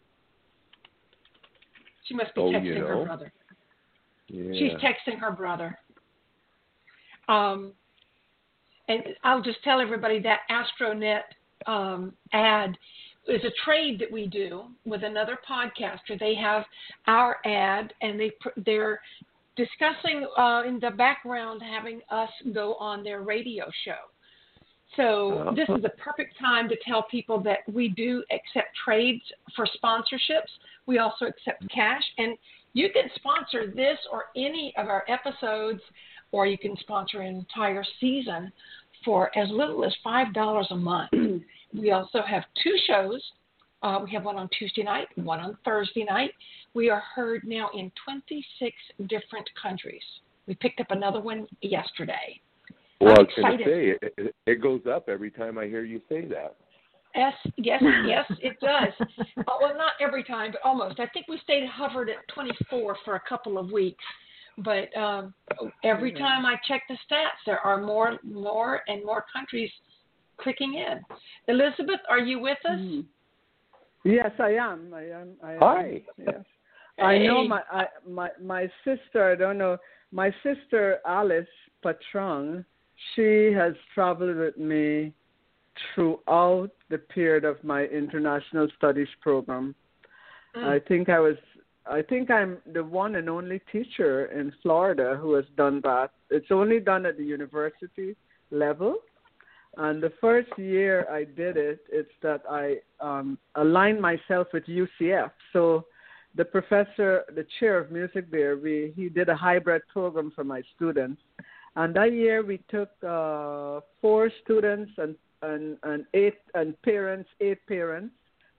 She must be Oh, texting you know. her brother. Yeah. She's texting her brother. Um, and I'll just tell everybody that Astronet um, ad is a trade that we do with another podcaster. They have our ad, and they they're discussing uh, in the background having us go on their radio show. So Oh. this is the perfect time to tell people that we do accept trades for sponsorships. We also accept cash, and you can sponsor this or any of our episodes, or you can sponsor an entire season for as little as five dollars a month. We also have two shows. Uh, we have one on Tuesday night, one on Thursday night. We are heard now in twenty-six different countries. We picked up another one yesterday. Well, I'm I was going to excited. say, it, it, it goes up every time I hear you say that. Yes, yes, yes, it does. Oh, well, not every time, but almost. I think we stayed hovered at twenty-four for a couple of weeks. But um, every time I check the stats, there are more, more and more countries clicking in. Elizabeth, are you with us? Mm. Yes, I am. I am. I am. Hi. Yes. I know Hey. my I, my my sister. I don't know. My sister Alice Patrong. She has traveled with me throughout the period of my international studies program. Mm. I think I was, I think I'm the one and only teacher in Florida who has done that. It's only done at the university level. And the first year I did it, it's that I um, aligned myself with U C F. So the professor, the chair of music there, we, he did a hybrid program for my students. And that year we took uh, four students and, and, and eight and parents, eight parents.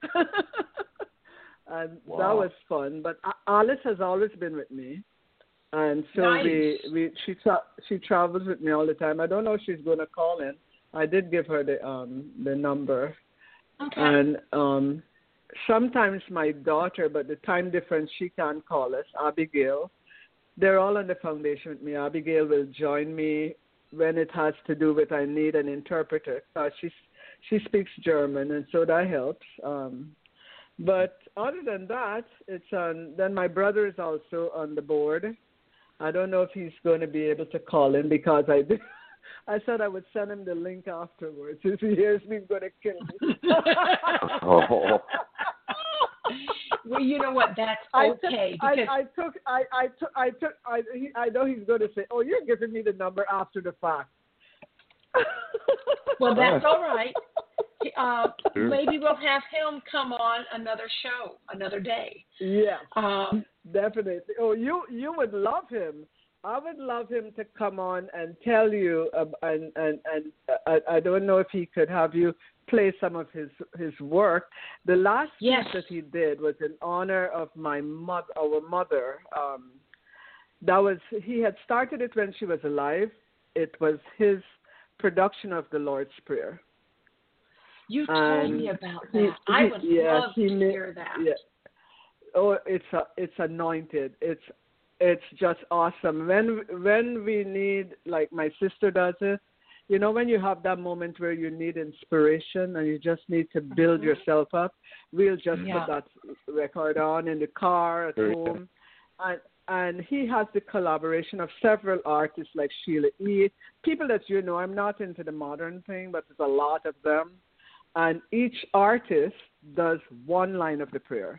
And wow. that was fun. But Alice has always been with me. And so nice. we, we she tra- she travels with me all the time. I don't know if she's going to call in. I did give her the um the number. Okay. And um sometimes my daughter, but the time difference, she can't call us, Abigail. They're all on the foundation with me. Abigail will join me when it has to do with I need an interpreter. Uh, she, she speaks German, and so that helps. Um, but other than that, it's on. Then my brother is also on the board. I don't know if he's going to be able to call in because I did. I said I would send him the link afterwards. If he hears me, he's going to kill me. oh. Well, you know what? That's I okay. took, because I, I took, I, I took, I took, I, he, I know he's going to say, "Oh, you're giving me the number after the fact." Well, that's all right. Uh, Sure. Maybe we'll have him come on another show, another day. Yes, Um, definitely. Oh, you, you would love him. I would love him to come on and tell you, uh, and and and uh, I, I don't know if he could have you play some of his his work. The last yes. piece that he did was in honor of my mother, our mother. Um, that was he had started it when she was alive. It was his production of the Lord's Prayer. You told and me about that. He, I he, would yeah, love he to ma- hear that. Yeah. Oh, it's a, it's anointed. It's it's just awesome. When when we need, like my sister does it, you know, when you have that moment where you need inspiration and you just need to build Mm-hmm. yourself up, we'll just Yeah. put that record on in the car at Very home. And and he has the collaboration of several artists like Sheila E., people that you know. I'm not into the modern thing, but there's a lot of them. And each artist does one line of the prayer.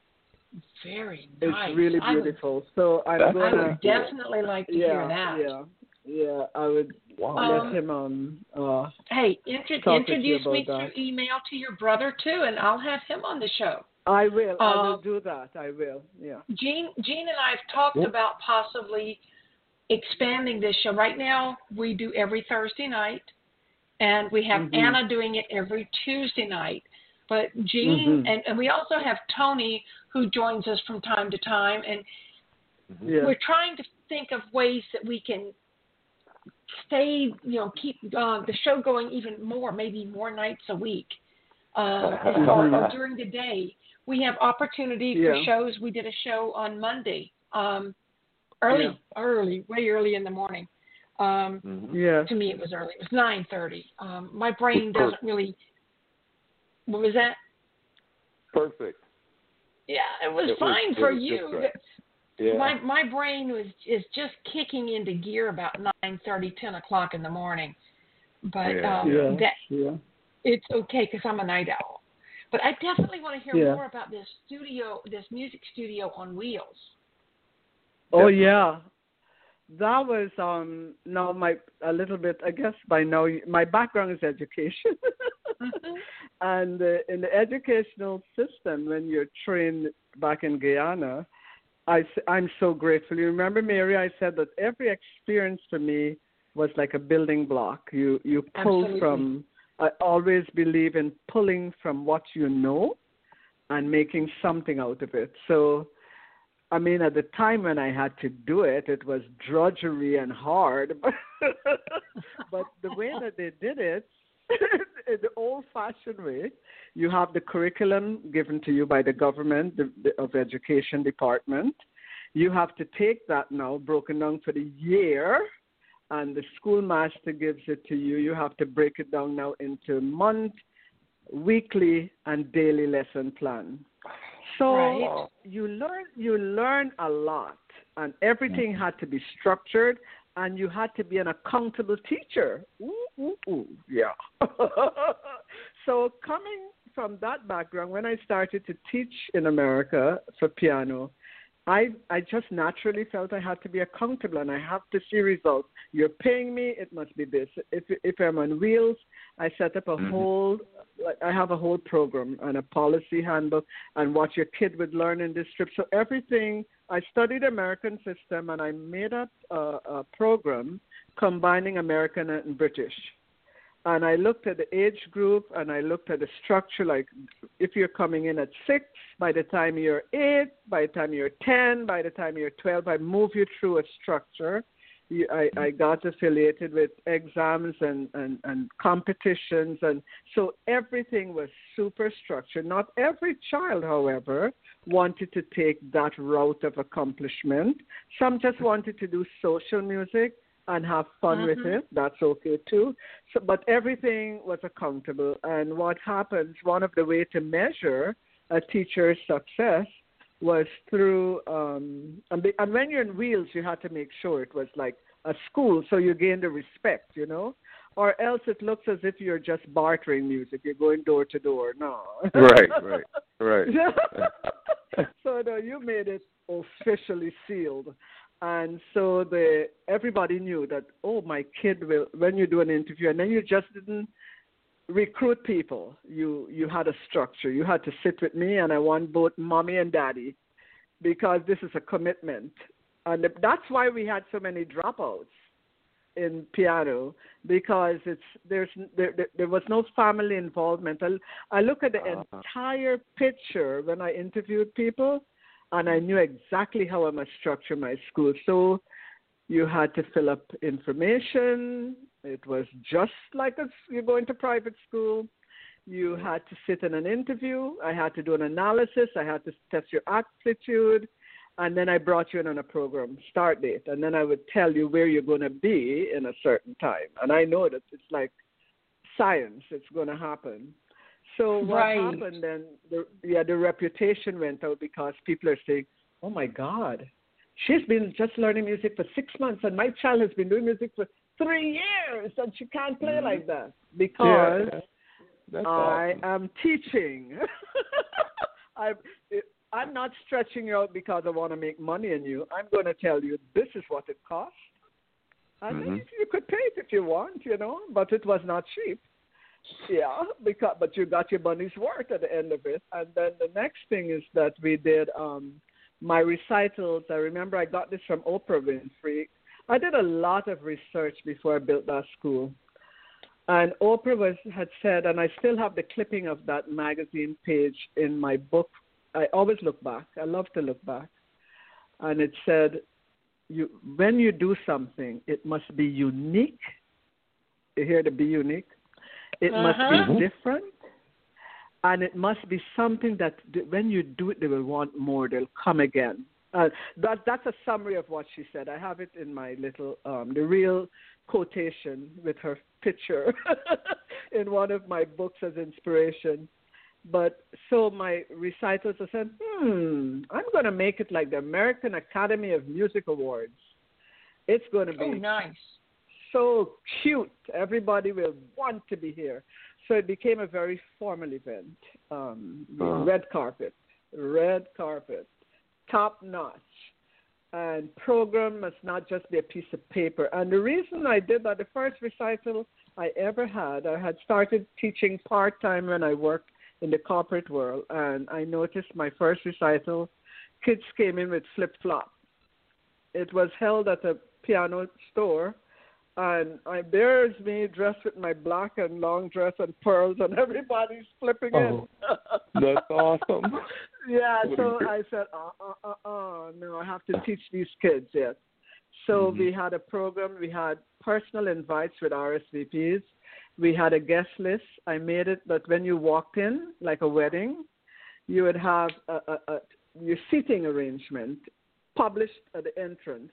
Very nice. It's really I would- beautiful. So I'm That's going I to. would definitely like to yeah, hear that. Yeah, yeah. I would Wow. let Um, him um uh Hey, intro- talk with you introduce me about through that. email to your brother too, and I'll have him on the show. I will. I will Um, do that. I will. Yeah. Jean, Jean and I have talked Yep. about possibly expanding this show. Right now, we do every Thursday night, and we have Mhm. Anna doing it every Tuesday night. But Jean, Mhm. and, and we also have Tony, who joins us from time to time, and Yeah. we're trying to think of ways that we can stay, you know, keep uh, the show going even more, maybe more nights a week. Uh, as far as during the day, we have opportunity for Yeah. shows. We did a show on Monday, um, early, Yeah. early, way early in the morning. Um, Mhm. Yeah. to me, it was early. It was nine thirty. Um, my brain doesn't really. What was that? Perfect. Yeah, it was It was- fine it for was you. just right. Yeah. My my brain was is just kicking into gear about nine thirty, ten o'clock in the morning. But Yeah. um, Yeah. that Yeah. it's okay because I'm a night owl. But I definitely want to hear Yeah. more about this studio, this music studio on wheels. Oh Definitely. yeah. That was um now my a little bit I guess by now you- my background is education. Mhm. And uh, in the educational system, when you're trained back in Guyana, I, s- I'm so grateful. You remember, Mary, I said that every experience for me was like a building block. You you pull Absolutely. from. I always believe in pulling from what you know and making something out of it. So, I mean, at the time when I had to do it, it was drudgery and hard. But the way that they did it, the old-fashioned way, you have the curriculum given to you by the government, the, the of education department. You have to take that now, broken down for the year, and the schoolmaster gives it to you. You have to break it down now into month, weekly, and daily lesson plan. So Right. you learn you learn a lot, and everything had to be structured. and you had to be an accountable teacher. Ooh, ooh, ooh, yeah. So coming from that background, when I started to teach in America for piano, I I just naturally felt I had to be accountable, and I have to see results. You're paying me, it must be this. If if I'm on wheels, I set up a mm-hmm. whole, I have a whole program and a policy handbook and what your kid would learn in this trip. So everything, I studied American system, and I made up a, a program combining American and British. And I looked at the age group, and I looked at the structure, like if you're coming in at six, by the time you're eight, by the time you're ten, by the time you're twelve, I move you through a structure. You, I, I got affiliated with exams and, and, and competitions, and so everything was super structured. Not every child, however, wanted to take that route of accomplishment. Some just wanted to do social music and have fun mm-hmm. with it. That's okay too. So, but everything was accountable. And what happens, one of the ways to measure a teacher's success was through, um, and, the, and when you're in wheels, you had to make sure it was like a school, so you gain the respect, you know, or else it looks as if you're just bartering music. You're going door to door. No. Right, right, right. So no, you made it officially sealed. And so the everybody knew that, oh, my kid will, when you do an interview, and then you just didn't recruit people. You you had a structure. You had to sit with me, and I want both mommy and daddy, because this is a commitment. And that's why we had so many dropouts in piano, because it's there's there, there, there was no family involvement. I, I look at the uh-huh. entire picture when I interviewed people, and I knew exactly how I must structure my school. So you had to fill up information. It was just like a, you're going to private school. You had to sit in an interview. I had to do an analysis. I had to test your aptitude. And then I brought you in on a program start date. And then I would tell you where you're going to be in a certain time. And I know that it's like science. It's going to happen. So what right. happened then, the, yeah, the reputation went out, because people are saying, oh, my God, she's been just learning music for six months, and my child has been doing music for three years, and she can't play mm-hmm. like that, because yeah, that's I awesome. am teaching. I'm, I'm not stretching you out because I want to make money in you. I'm going to tell you this is what it costs. And mm-hmm. then you could pay it if you want, you know, but it was not cheap. Yeah, because but you got your money's worth at the end of it. And then the next thing is that we did um, my recitals. I remember I got this from Oprah Winfrey. I did a lot of research before I built that school. And Oprah was had said, and I still have the clipping of that magazine page in my book. I always look back. I love to look back. And it said, you when you do something, it must be unique. You hear the be unique? It uh-huh. must be different, and it must be something that when you do it, they will want more. They'll come again. Uh, that that's a summary of what she said. I have it in my little, um, the real quotation with her picture in one of my books as inspiration. But so my recitals, I said, hmm, I'm going to make it like the American Academy of Music Awards. It's going to be oh, nice. So cute. Everybody will want to be here. So it became a very formal event. Um, uh-huh. Red carpet, red carpet, top notch. And program must not just be a piece of paper. And the reason I did that, the first recital I ever had, I had started teaching part-time when I worked in the corporate world. And I noticed my first recital, kids came in with flip-flops. It was held at a piano store. And I, there's me dressed with my black and long dress and pearls, and everybody's flipping oh, in. That's awesome. Yeah, so I said, uh, uh, uh, uh, no, I have to teach these kids, yes. So mm-hmm. we had a program. We had personal invites with R S V Ps. We had a guest list. I made it that when you walked in, like a wedding, you would have a, a, a, your seating arrangement published at the entrance.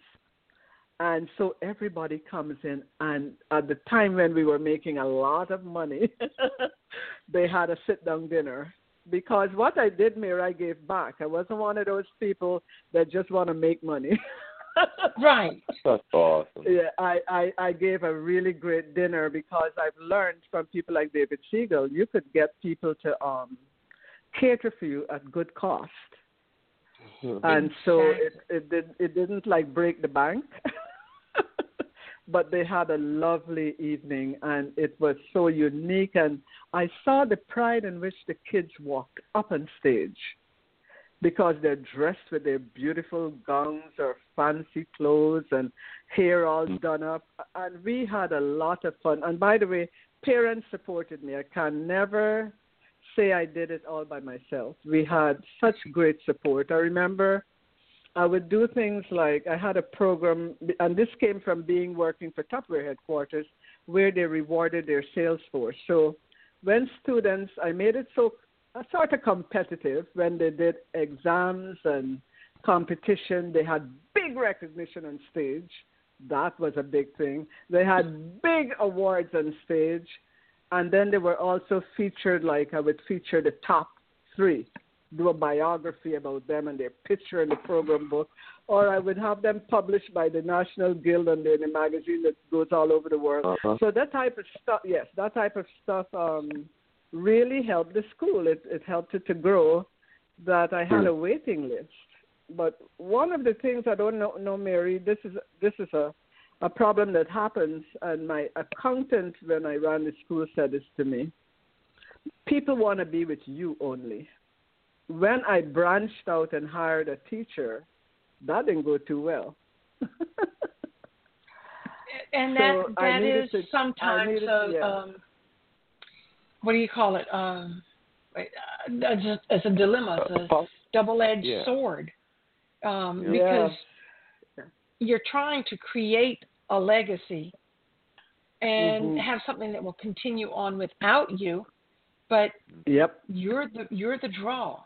And so everybody comes in, and at the time when we were making a lot of money, they had a sit-down dinner. Because what I did, Mary, I gave back. I wasn't one of those people that just want to make money. Right. That's awesome. Yeah, I, I, I gave a really great dinner because I've learned from people like David Siegel, you could get people to um, cater for you at good cost. Mm-hmm. And so it, it, did, it didn't like break the bank, but they had a lovely evening and it was so unique. And I saw the pride in which the kids walked up on stage, because they're dressed with their beautiful gowns or fancy clothes and hair all done up. And we had a lot of fun. And by the way, parents supported me. I can never say I did it all by myself. We had such great support. I remember I would do things like I had a program, and this came from being working for Tupperware headquarters, where they rewarded their sales force. So when students, I made it so uh, sort of competitive. When they did exams and competition, they had big recognition on stage. That was a big thing. They had big awards on stage. And then they were also featured, like I would feature the top three, do a biography about them and their picture in the program book. Or I would have them published by the National Guild and in a magazine that goes all over the world. Uh-huh. So that type of stuff, yes, that type of stuff um, really helped the school. It, it helped it to grow, that I had a waiting list. But one of the things I don't know, know Mary, this is this is a, a problem that happens, and my accountant, when I ran the school, said this to me. People want to be with you only. When I branched out and hired a teacher, that didn't go too well. And that So that is to, sometimes needed, a, yeah. um, what do you call it? Um, wait, uh, as, a, as a dilemma, it's a double-edged yeah. sword, um, Yeah. because you're trying to create a legacy and Mm-hmm. have something that will continue on without you, but Yep. you're the you're the draw.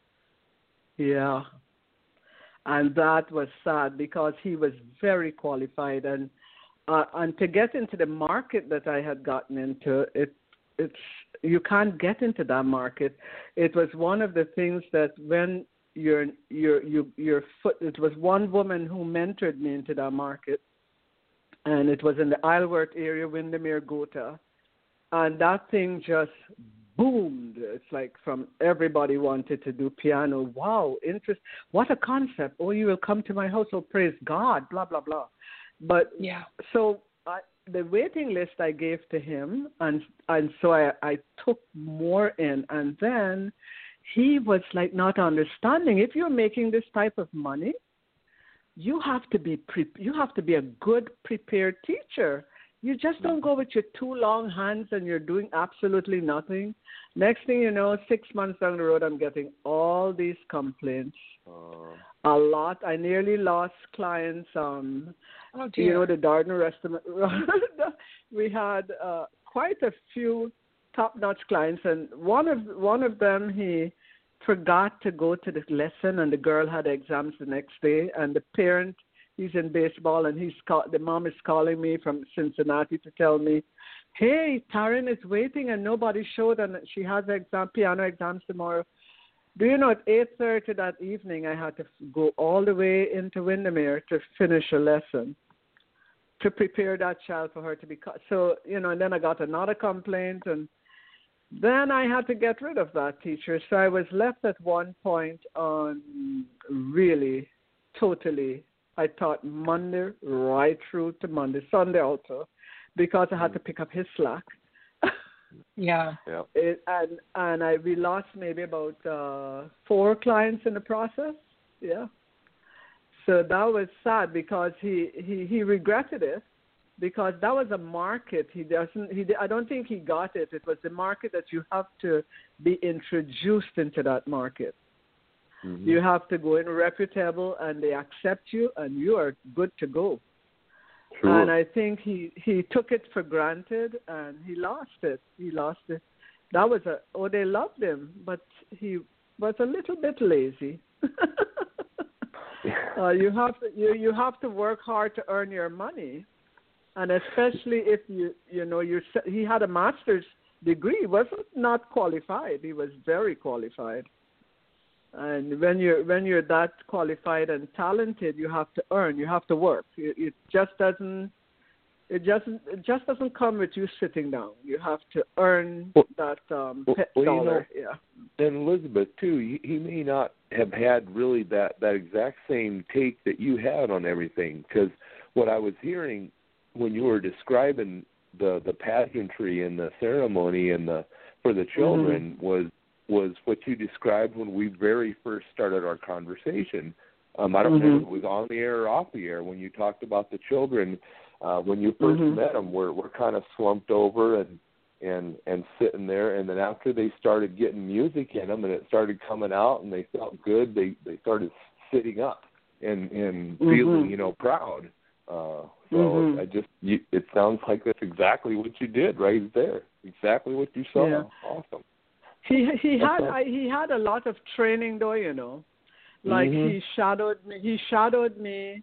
Yeah. And that was sad because he was very qualified, and uh, and to get into the market that I had gotten into, it it's you can't get into that market. It was one of the things that when you're you're you your foot it was one woman who mentored me into that market, and it was in the Isleworth area, Windermere, Gotha, and that thing just boomed. It's like from everybody wanted to do piano. Wow, interest. What a concept. Oh, you will come to my house. Oh, praise God, blah, blah, blah. But Yeah. so I, the waiting list I gave to him, and and so I, I took more in. And then he was like not understanding. If you're making this type of money, you have to be pre- you have to be a good prepared teacher. You just don't go with your two long hands and you're doing absolutely nothing. Next thing you know, six months down the road, I'm getting all these complaints. Uh, A lot. I nearly lost clients. Um, Oh dear. you know, the Darden restaurant. We had uh, quite a few top-notch clients, and one of one of them, he forgot to go to the lesson, and the girl had exams the next day, and the parent, he's in baseball, and he's call, the mom is calling me from Cincinnati to tell me, hey, Taryn is waiting and nobody showed, and she has exam, piano exams tomorrow. Do you know, at eight thirty that evening, I had to go all the way into Windermere to finish a lesson, to prepare that child for her to be, so, you know, and then I got another complaint, and then I had to get rid of that teacher. So I was left at one point on really, totally, I taught Monday right through to Monday, Sunday also, because I had to pick up his slack. Yeah. yeah. It, and and I we lost maybe about uh, four clients in the process. Yeah. So that was sad because he, he, he regretted it, because that was a market. He doesn't. He I don't think he got it. It was the market that you have to be introduced into that market. Mm-hmm. You have to go in reputable, and they accept you, and you are good to go. Sure. And I think he, he took it for granted, and he lost it. He lost it. That was a oh, they loved him, but he was a little bit lazy. uh, you have to you you have to work hard to earn your money, and especially if you you know you he had a master's degree. He wasn't not qualified. He was very qualified. And when you're when you're that qualified and talented, you have to earn. You have to work. It, it just doesn't. It just it just doesn't come with you sitting down. You have to earn well, that um, well, pet well, dollar. You know, yeah. And Elizabeth too. He, he may not have had really that that exact same take that you had on everything. Because what I was hearing when you were describing the the pageantry and the ceremony and the for the children mm-hmm. was. was what you described when we very first started our conversation. Um, I don't mm-hmm. remember if it was on the air or off the air when you talked about the children. Uh, when you first mm-hmm. met them, we're, we're kind of slumped over and, and, and sitting there. And then after they started getting music in them and it started coming out and they felt good, they, they started sitting up and, and mm-hmm. feeling, you know, proud. Uh, so mm-hmm. I just, you, it sounds like that's exactly what you did right there. Exactly what you saw. Yeah. Awesome. He he had I, he had a lot of training though, you know, like mm-hmm. he shadowed me. He shadowed me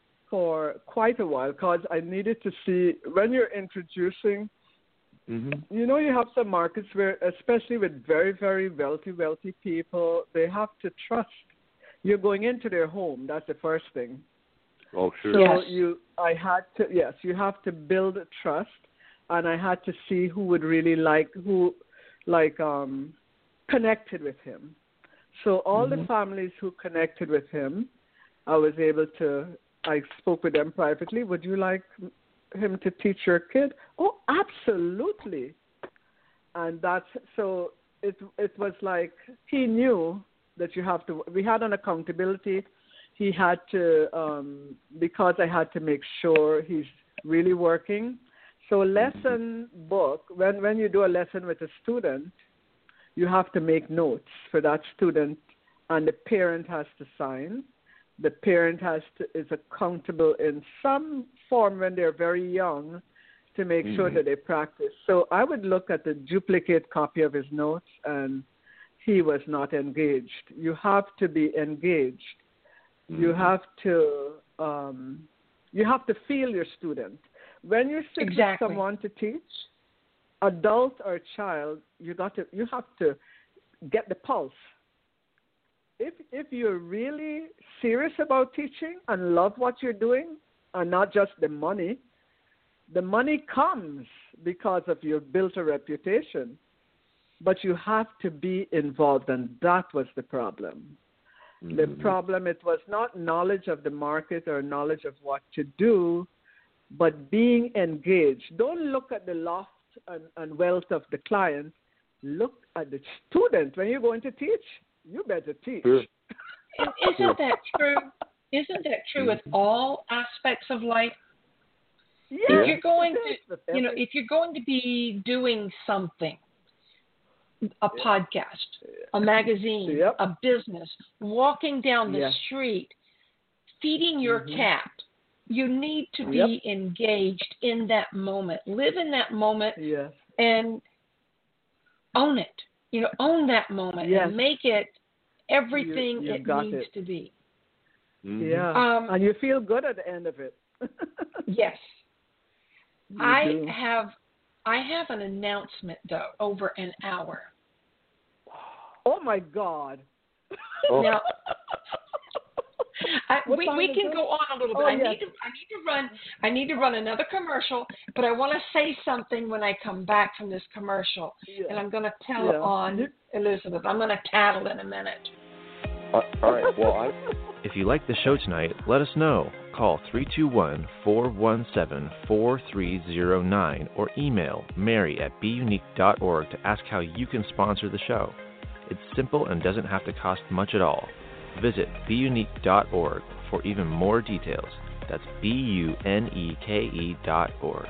for quite a while because I needed to see when you're introducing. Mm-hmm. You know, you have some markets where, especially with very very wealthy wealthy people, they have to trust. You're going into their home. That's the first thing. Oh sure. So yes. you, I had to yes, you have to build trust, and I had to see who would really like who. like um, connected with him. So all mm-hmm. the families who connected with him, I was able to, I spoke with them privately, would you like him to teach your kid? Oh, absolutely. And that's, so it it was like, he knew that you have to, we had an accountability. He had to, um, because I had to make sure he's really working. So lesson book, when, when you do a lesson with a student, you have to make notes for that student, and the parent has to sign. The parent has to is accountable in some form when they're very young to make mm-hmm. sure that they practice. So I would look at the duplicate copy of his notes, and he was not engaged. You have to be engaged. Mm-hmm. You have to um, you have to feel your student. When you sit exactly. with someone to teach, adult or child, you got to you have to get the pulse. If if you're really serious about teaching and love what you're doing, and not just the money, the money comes because of you built a reputation, but you have to be involved, and that was the problem. Mm-hmm. The problem, it was not knowledge of the market or knowledge of what to do, but being engaged. Don't look at the loft and, and wealth of the client. Look at the student. When you're going to teach, you better teach. Sure. Isn't that true? Isn't that true with all aspects of life? Yeah. If you're going to, you know, if you're going to be doing something, a yeah. podcast, a magazine, yep. a business, walking down the yeah. street, feeding your mm-hmm. cat, you need to be yep. engaged in that moment. Live in that moment yes. and own it. You know, own that moment yes. and make it everything you, it needs it. to be. Mm-hmm. Yeah, um, and you feel good at the end of it. yes. You I do. have I have an announcement, though, over an hour. Oh, my God. Oh. Now, I, we we can it? go on a little bit. Oh, I yes. need to I need to run I need to run another commercial, but I want to say something when I come back from this commercial, yeah. and I'm going to tell yeah. on Elizabeth. I'm going to tattle in a minute. Uh, all right. Well, I. If you like the show tonight, let us know. Call three two one, four one seven, four three zero nine or email mary at be unique dot org to ask how you can sponsor the show. It's simple and doesn't have to cost much at all. Visit be unique dot org for even more details. That's B U N E K E dot org.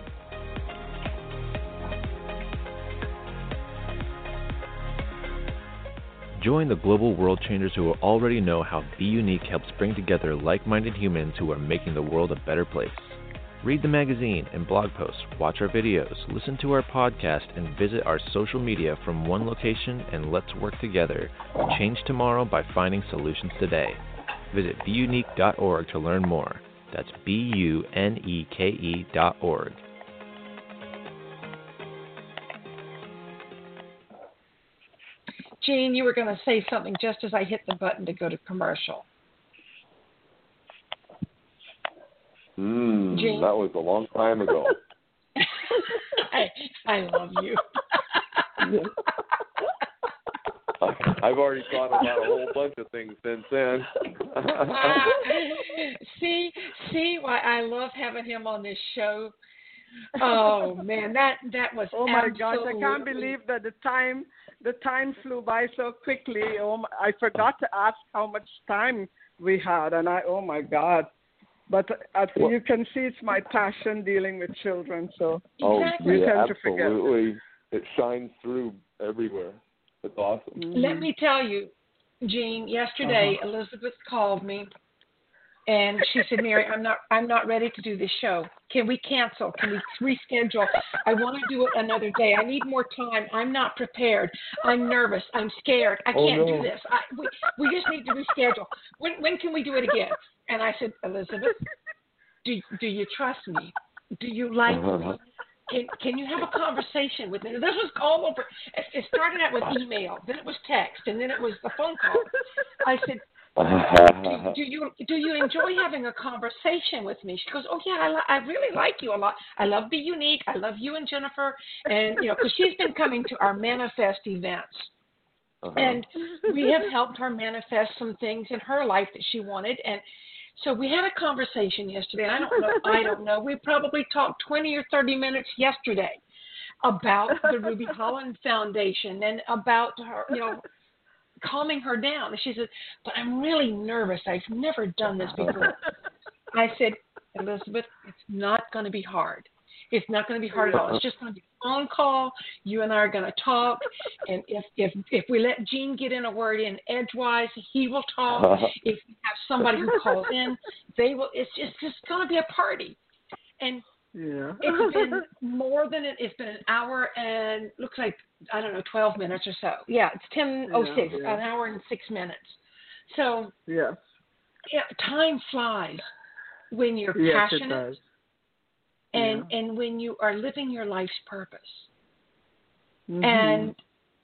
Join the global world changers who already know how Be Unique helps bring together like-minded humans who are making the world a better place. Read the magazine and blog posts, watch our videos, listen to our podcast, and visit our social media from one location, and let's work together to change tomorrow by finding solutions today. Visit be unique dot org to learn more. That's B U N E K E dot org. Jean, you were going to say something just as I hit the button to go to commercial. Mm, Jean? That was a long time ago. I, I love you. I've already thought about a whole bunch of things since then. uh, see, see why I love having him on this show. Oh man, that that was. Oh my absolutely... gosh, I can't believe that the time the time flew by so quickly. Oh, my, I forgot to ask how much time we had, and I oh my God. But as well, you can see, it's my passion dealing with children. So oh, exactly. you yeah, tend to forget. Absolutely, it shines through everywhere. It's awesome. Mm-hmm. Let me tell you, Jean. Yesterday, uh-huh. Elizabeth called me, and she said, "Mary, I'm not, I'm not ready to do this show. Can we cancel? Can we reschedule? I want to do it another day. I need more time. I'm not prepared. I'm nervous. I'm scared. I oh, can't no. do this. I, we, we just need to reschedule. When, when can we do it again?" And I said, "Elizabeth, do do you trust me? Do you like uh-huh. me? Can can you have a conversation with me?" This was all over. It started out with email, then it was text, and then it was the phone call. I said, do, do you do you enjoy having a conversation with me? She goes, "Oh yeah, I, li- I really like you a lot. I love Be Unique. I love you and Jennifer, and you know, because she's been coming to our Manifest events." Uh-huh. And we have helped her manifest some things in her life that she wanted, and so we had a conversation yesterday. And I don't know. I don't know. We probably talked twenty or thirty minutes yesterday about the Ruby Holland Foundation and about her, you know, calming her down. And she said, "But I'm really nervous. I've never done this before." I said, "Elizabeth, it's not going to be hard. It's not going to be hard at all. It's just going to be a phone call. You and I are going to talk. And if if if we let Gene get in a word in edgewise, he will talk. If we have somebody who calls in, they will. It's just, it's just going to be a party." And yeah. it's been more than it, it's been an hour and looks like, I don't know, twelve minutes or so. Yeah, it's ten oh six, yeah, yeah. an hour and six minutes. So yeah, yeah, time flies when you're yes, passionate. It does. And yeah. and when you are living your life's purpose. Mm-hmm. And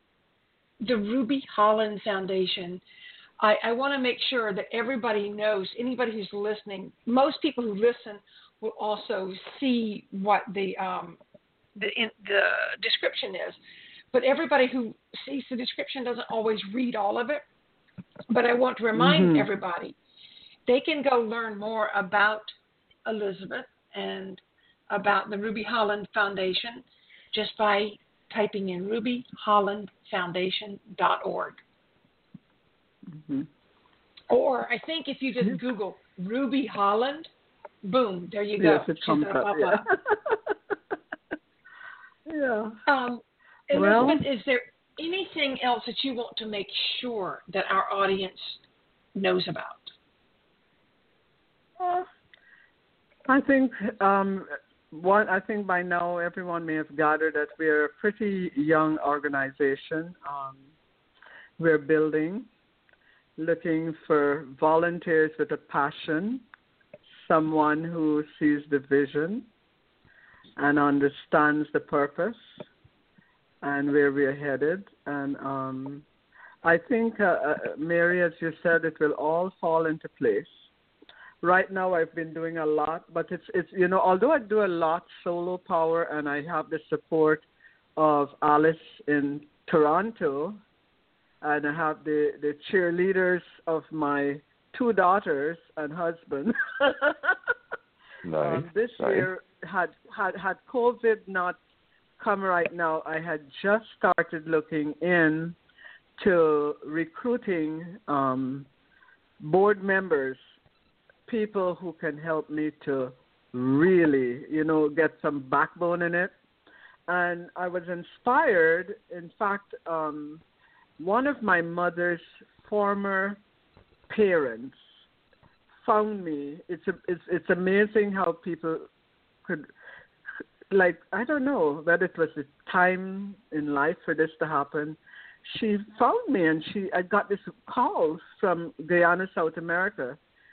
the Ruby Holland Foundation, I, I want to make sure that everybody knows, anybody who's listening, most people who listen will also see what the um, the, in, the description is. But everybody who sees the description doesn't always read all of it. But I want to remind mm-hmm. everybody, they can go learn more about Elizabeth and about the Ruby Holland Foundation just by typing in ruby holland foundation dot org. Mm-hmm. Or I think if you just mm-hmm. Google Ruby Holland, boom, there you go. Yes, it comes up. Yeah. yeah. Um, Elizabeth, well, is there anything else that you want to make sure that our audience knows about? Uh, I think um, one. I think by now everyone may have gathered that we're a pretty young organization. Um, we're building, looking for volunteers with a passion, someone who sees the vision and understands the purpose and where we're headed. And um, I think, uh, uh, Mary, as you said, it will all fall into place. Right now, I've been doing a lot, but it's it's you know, although I do a lot solo power, and I have the support of Alice in Toronto, and I have the, the cheerleaders of my two daughters and husband. Nice. Um, this nice. year, had, had had COVID not come right now, I had just started looking in to recruiting um, board members, people who can help me to really, you know, get some backbone in it. And I was inspired. In fact, um, one of my mother's former parents found me. It's a, it's it's amazing how people could, like, I don't know whether it was the time in life for this to happen. She found me, and she I got this call from Guyana, South America,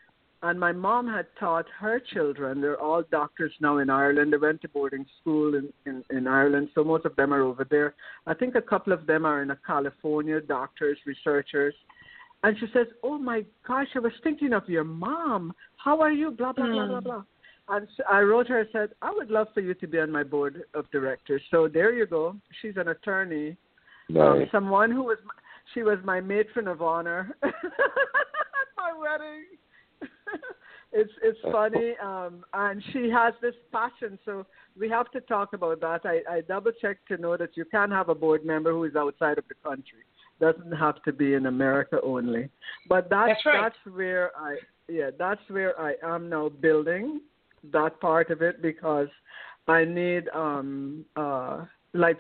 And my mom had taught her children. They're all doctors now in Ireland. They went to boarding school in, in, in Ireland, so most of them are over there. I think a couple of them are in California, doctors, researchers. And she says, oh, my gosh, I was thinking of your mom. How are you? Blah, blah, mm. blah, blah, blah. And so I wrote her and said, I would love for you to be on my board of directors. So there you go. She's an attorney. Nice. Um, someone who was, she was my matron of honor at my wedding. it's it's funny, um, and she has this passion. So we have to talk about that. I, I double checked to know that you can have a board member who is outside of the country. Doesn't have to be in America only. But that's that's, right. that's where I yeah that's where I am now building that part of it, because I need um uh like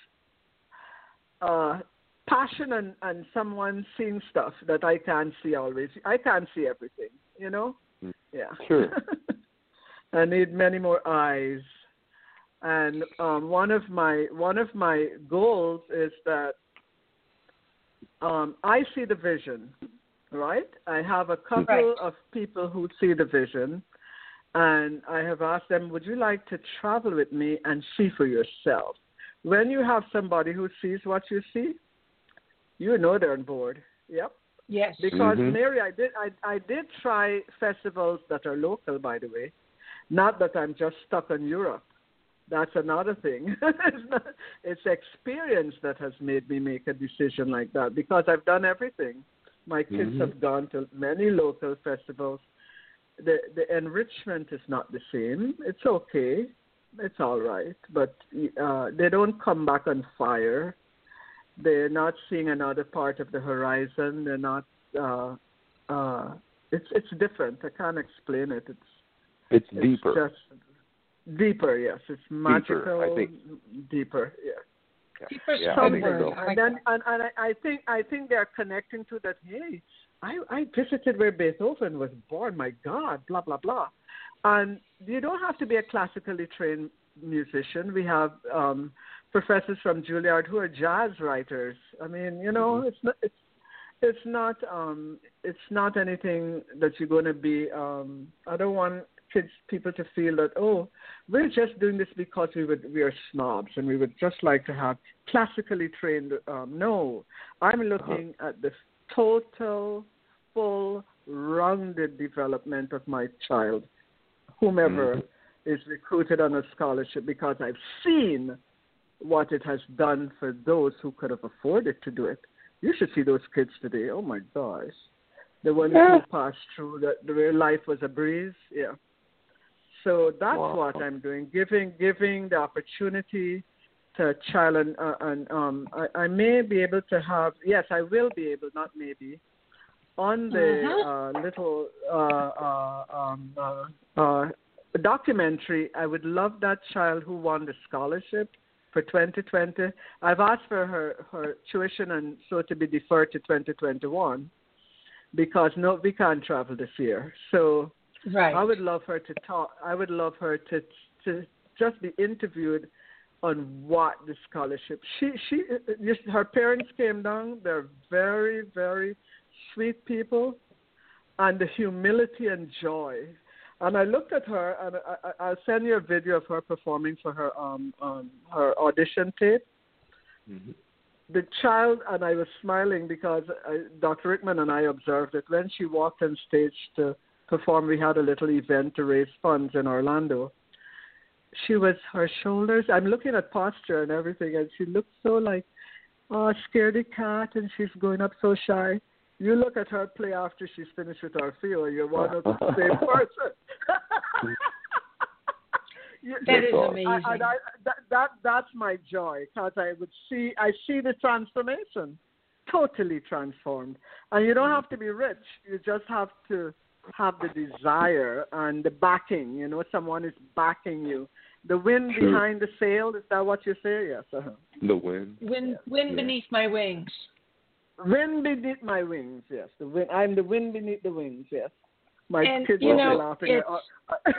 uh passion and, and someone seeing stuff that I can't see always. I can't see everything, you know? Yeah. Sure. I need many more eyes. And um, one of my one of my goals is that um, I see the vision, right? I have a couple right. of people who see the vision, and I have asked them, would you like to travel with me and see for yourself? When you have somebody who sees what you see, you know they're on board. Yep. Yes. Because mm-hmm. Mary, I did I I did try festivals that are local, by the way. Not that I'm just stuck on Europe. That's another thing. it's, not, it's experience that has made me make a decision like that, because I've done everything. My kids mm-hmm. have gone to many local festivals. The the enrichment is not the same. It's okay. It's all right. But uh, they don't come back on fire. They're not seeing another part of the horizon. They're not. Uh, uh, it's it's different. I can't explain it. It's it's, it's deeper. Just deeper. Yes, it's magical. Deeper, I think. Deeper. Yeah. Deeper yeah, Some I think so. and then and, and I, I think I think they're connecting to that. Hey, I I visited where Beethoven was born. My God, blah blah blah. And you don't have to be a classically trained musician. We have um, professors from Juilliard who are jazz writers. I mean, you know, mm-hmm. it's not it's it's not um, it's not anything that you're going to be. Um, I don't want kids people to feel that, oh, we're just doing this because we would we are snobs and we would just like to have classically trained. Um, no, I'm looking uh-huh. at the total, full, rounded development of my child, whomever mm-hmm. is recruited on a scholarship, because I've seen what it has done for those who could have afforded to do it. You should see those kids today. Oh, my gosh. The ones yeah. who passed through, that their life was a breeze. Yeah. So that's wow. what I'm doing, giving giving the opportunity to a child. And, uh, and um, I, I may be able to have, yes, I will be able, not maybe, on the uh-huh. uh, little uh, uh, um, uh, uh, documentary, I would love that child who won the scholarship for twenty twenty. I've asked for her, her tuition and so to be deferred to twenty twenty-one, because no, we can't travel this year. So right. I would love her to talk. I would love her to to just be interviewed on what the scholarship. She she her parents came down. They're very very sweet people, and the humility and joy. And I looked at her, and I, I, I'll send you a video of her performing for her um, um her audition tape. Mm-hmm. The child, and I was smiling because I, Doctor Rickman and I observed it. When she walked on stage to perform, we had a little event to raise funds in Orlando. She was, her shoulders, I'm looking at posture and everything, and she looked so like, oh, scaredy cat, and she's going up so shy. You look at her play after she's finished with Orfeo, you're one of the same person. you, that is amazing. I, I, I, that, that that's my joy, because I would see I see the transformation, totally transformed. And you don't have to be rich. You just have to have the desire and the backing. You know, someone is backing you. The wind sure. behind the sail. Is that what you say? Yes. Uh-huh. The wind. Wind, wind yeah. beneath my wings. Wind beneath my wings, yes. The wind, I'm the wind beneath the wings, yes. My and, kids you are know, laughing. At,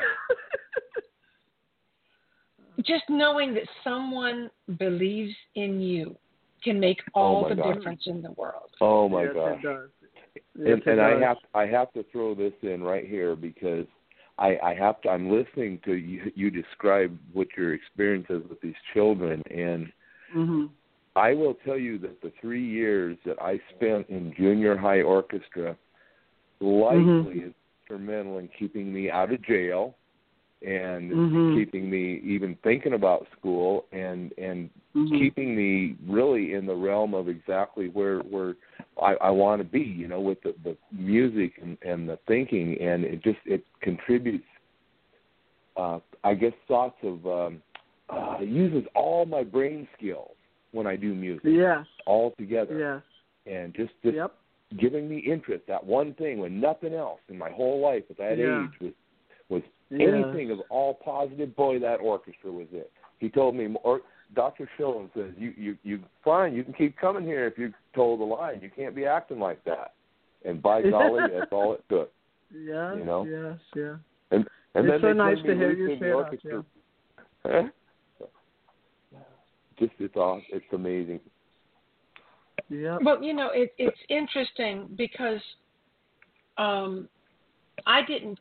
just knowing that someone believes in you can make all oh the God. difference in the world. Oh, my yes, God. It does. Yes, and and I does. have I have to throw this in right here because I, I have to. I'm listening to you, you describe what your experience is with these children, and mm-hmm. I will tell you that the three years that I spent in junior high orchestra likely mm-hmm. is instrumental in keeping me out of jail and mm-hmm. keeping me even thinking about school and and mm-hmm. keeping me really in the realm of exactly where where I, I want to be, you know, with the, the music and, and the thinking, and it just it contributes, uh, I guess, thoughts of um, uh, it uses all my brain skills when I do music, yes, all together, yes, and just just yep. giving me interest, that one thing when nothing else in my whole life at that yeah. age was was yeah. anything of all positive. Boy, that orchestra was it. He told me, or Doctor Schillen says, you you you fine, you can keep coming here if you told the line. You can't be acting like that. And by golly, that's all it took. Yes, you know? yes, yeah. And and it's then so they nice turned to me hear loose you in say the that. orchestra. Yeah. Huh? Just it's awesome. It's amazing. Yeah. Well, you know, it, it's interesting because um, I didn't.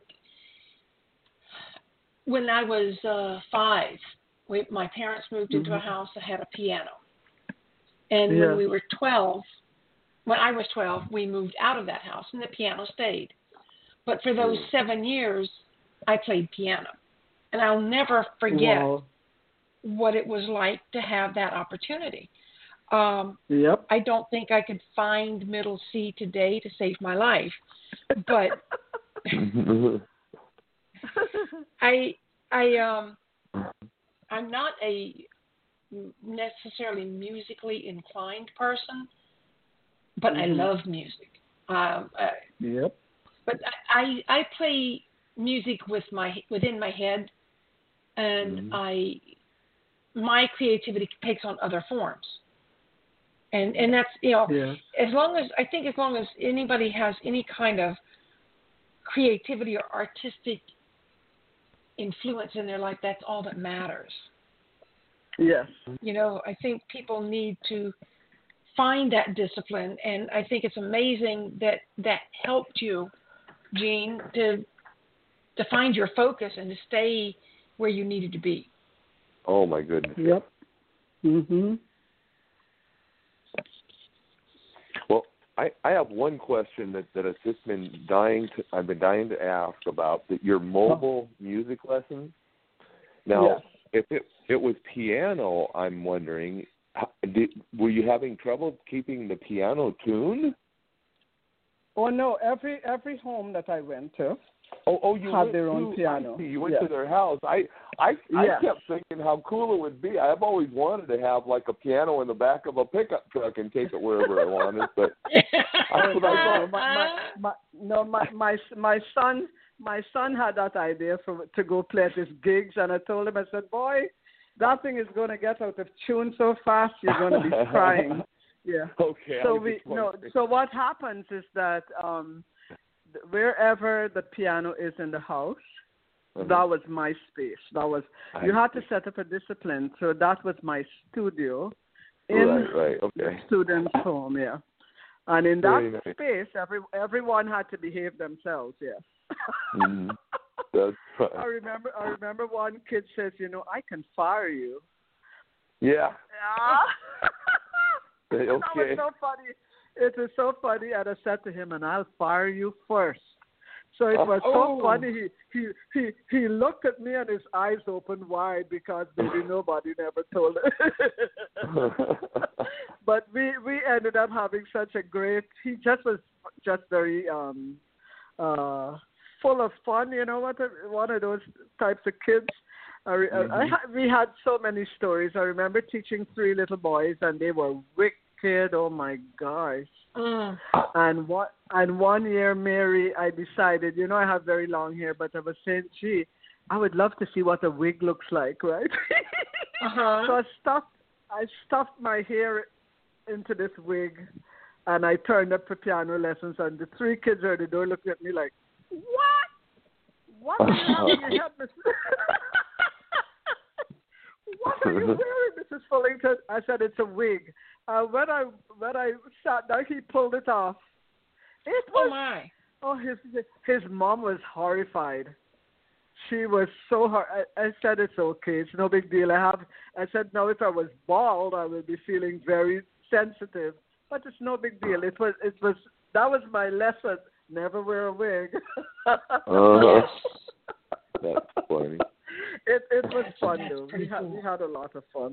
When I was uh, five, we, my parents moved into mm-hmm. a house that had a piano, and yeah. when we were twelve, when I was twelve, we moved out of that house, and the piano stayed. But for those seven years, I played piano, and I'll never forget wow. what it was like to have that opportunity. Um, yep. I don't think I could find middle C today to save my life, but I, I, um, I'm not a necessarily musically inclined person, but mm-hmm. I love music. Um, uh, yep. But I, I play music with my within my head, and mm-hmm. I my creativity takes on other forms. And and that's, you know, yeah. as long as, I think as long as anybody has any kind of creativity or artistic influence in their life, that's all that matters. Yes. You know, I think people need to find that discipline, and I think it's amazing that that helped you, Jean, to to find your focus and to stay where you needed to be. Oh my goodness. Yep. Mhm. Well, I, I have one question that, that has just been dying to I've been dying to ask about the, your mobile oh. music lessons. Now, yes. if it it was piano, I'm wondering, did, were you having trouble keeping the piano tuned? Oh no, every every home that I went to oh, oh, you had went their own to, piano. You went yes. to their house. I I I yes. kept thinking how cool it would be. I've always wanted to have like a piano in the back of a pickup truck and take it wherever I wanted, but that's what I thought. My, my, my, no, my my my son my son had that idea for to go play at his gigs, and I told him, I said, boy, that thing is going to get out of tune so fast you're going to be crying. Yeah. Okay. So we no. So what happens is that um, wherever the piano is in the house, uh-huh. that was my space. That was I you had to set up a discipline. So that was my studio in right, right. Okay. the student's home. Yeah. And in that Very nice. space, every everyone had to behave themselves. Yes. mm-hmm. That's fun. I remember. I remember one kid says, "You know, I can fire you." Yeah. Yeah. Okay. That was so funny. It was so funny, and I said to him, "And I'll fire you first." So it was oh. so funny. He, he he he looked at me, and his eyes opened wide because maybe nobody never told him. But we we ended up having such a great. He just was just very um uh full of fun. You know what? One of those types of kids. I, mm-hmm. I, I, we had so many stories. I remember teaching three little boys, and they were wicked. Oh my gosh! Mm. And what? And one year, Mary, I decided, you know, I have very long hair, but I was saying, gee, I would love to see what a wig looks like, right? uh-huh. So I stuffed, I stuffed my hair into this wig, and I turned up for piano lessons. And the three kids at the door looked at me like, "What? What are you having your head, Missus What are you wearing, Missus Fullington?" I said, "It's a wig." Uh, when I when I sat down, he pulled it off, It was, oh my! Oh, his his mom was horrified. She was so hard. I, I said it's okay. It's no big deal. I have. I said no. If I was bald, I would be feeling very sensitive. But it's no big deal. It was. It was. That was my lesson. Never wear a wig. uh, that's funny. It it was That's, fun that's though. pretty We had cool. we had a lot of fun.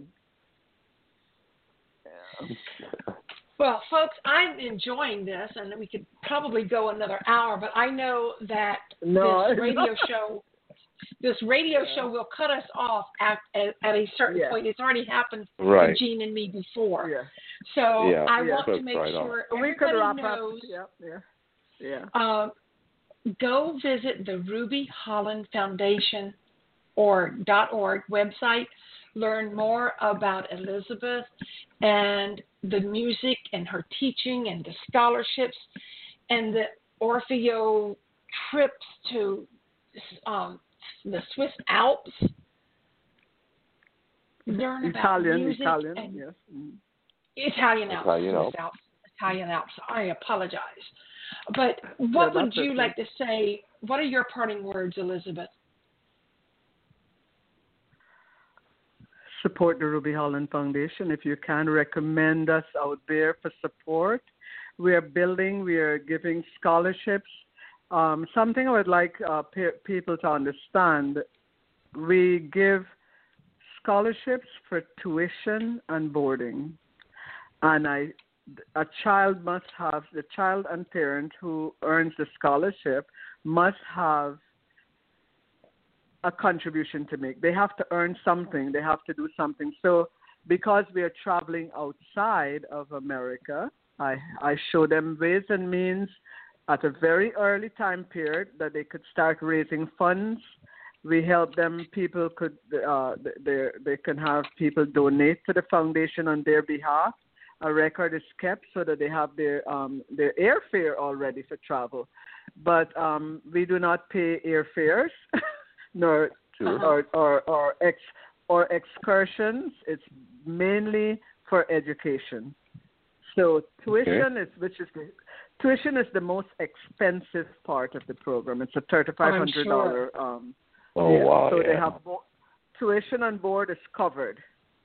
Yeah. Well, folks, I'm enjoying this, and we could probably go another hour. But I know that No, this radio show, this radio Yeah. show, will cut us off at at, at a certain Yeah. point. It's already happened Right. to Jean and me before. Yeah. So Yeah. I Yeah. want to That's make right on. sure We could everybody wrap knows. up. Yeah. Yeah. Yeah. Um, go visit the Ruby Holland Foundation or .org website. Learn more about Elizabeth and the music and her teaching and the scholarships and the Orfeo trips to um, the Swiss Alps. Learn about Italian, music Italian, and yes. Mm. Italian Alps, Italian Swiss Alps. Alps, Italian Alps. I apologize. But what Yeah, would that's you okay. like to say? What are your parting words, Elizabeth? Support the Ruby Holland Foundation. If you can, recommend us out there for support. We are building, we are giving scholarships. Um, something I would like uh, pe- people to understand, we give scholarships for tuition and boarding. And I, a child must have, the child and parent who earns the scholarship must have a contribution to make. They have to earn something. They have to do something. So because we are traveling outside of America, I, I show them ways and means at a very early time period that they could start raising funds. We help them. People could, uh, they, they can have people donate to the foundation on their behalf. A record is kept so that they have their um, their airfare all ready for travel. But um, we do not pay airfares. Nor Sure. or or or ex or excursions. It's mainly for education. So tuition okay. is which is the tuition is the most expensive part of the program. It's a thirty-five hundred dollar. Sure. Um, oh yeah. wow! So yeah. they have bo- tuition and board is covered,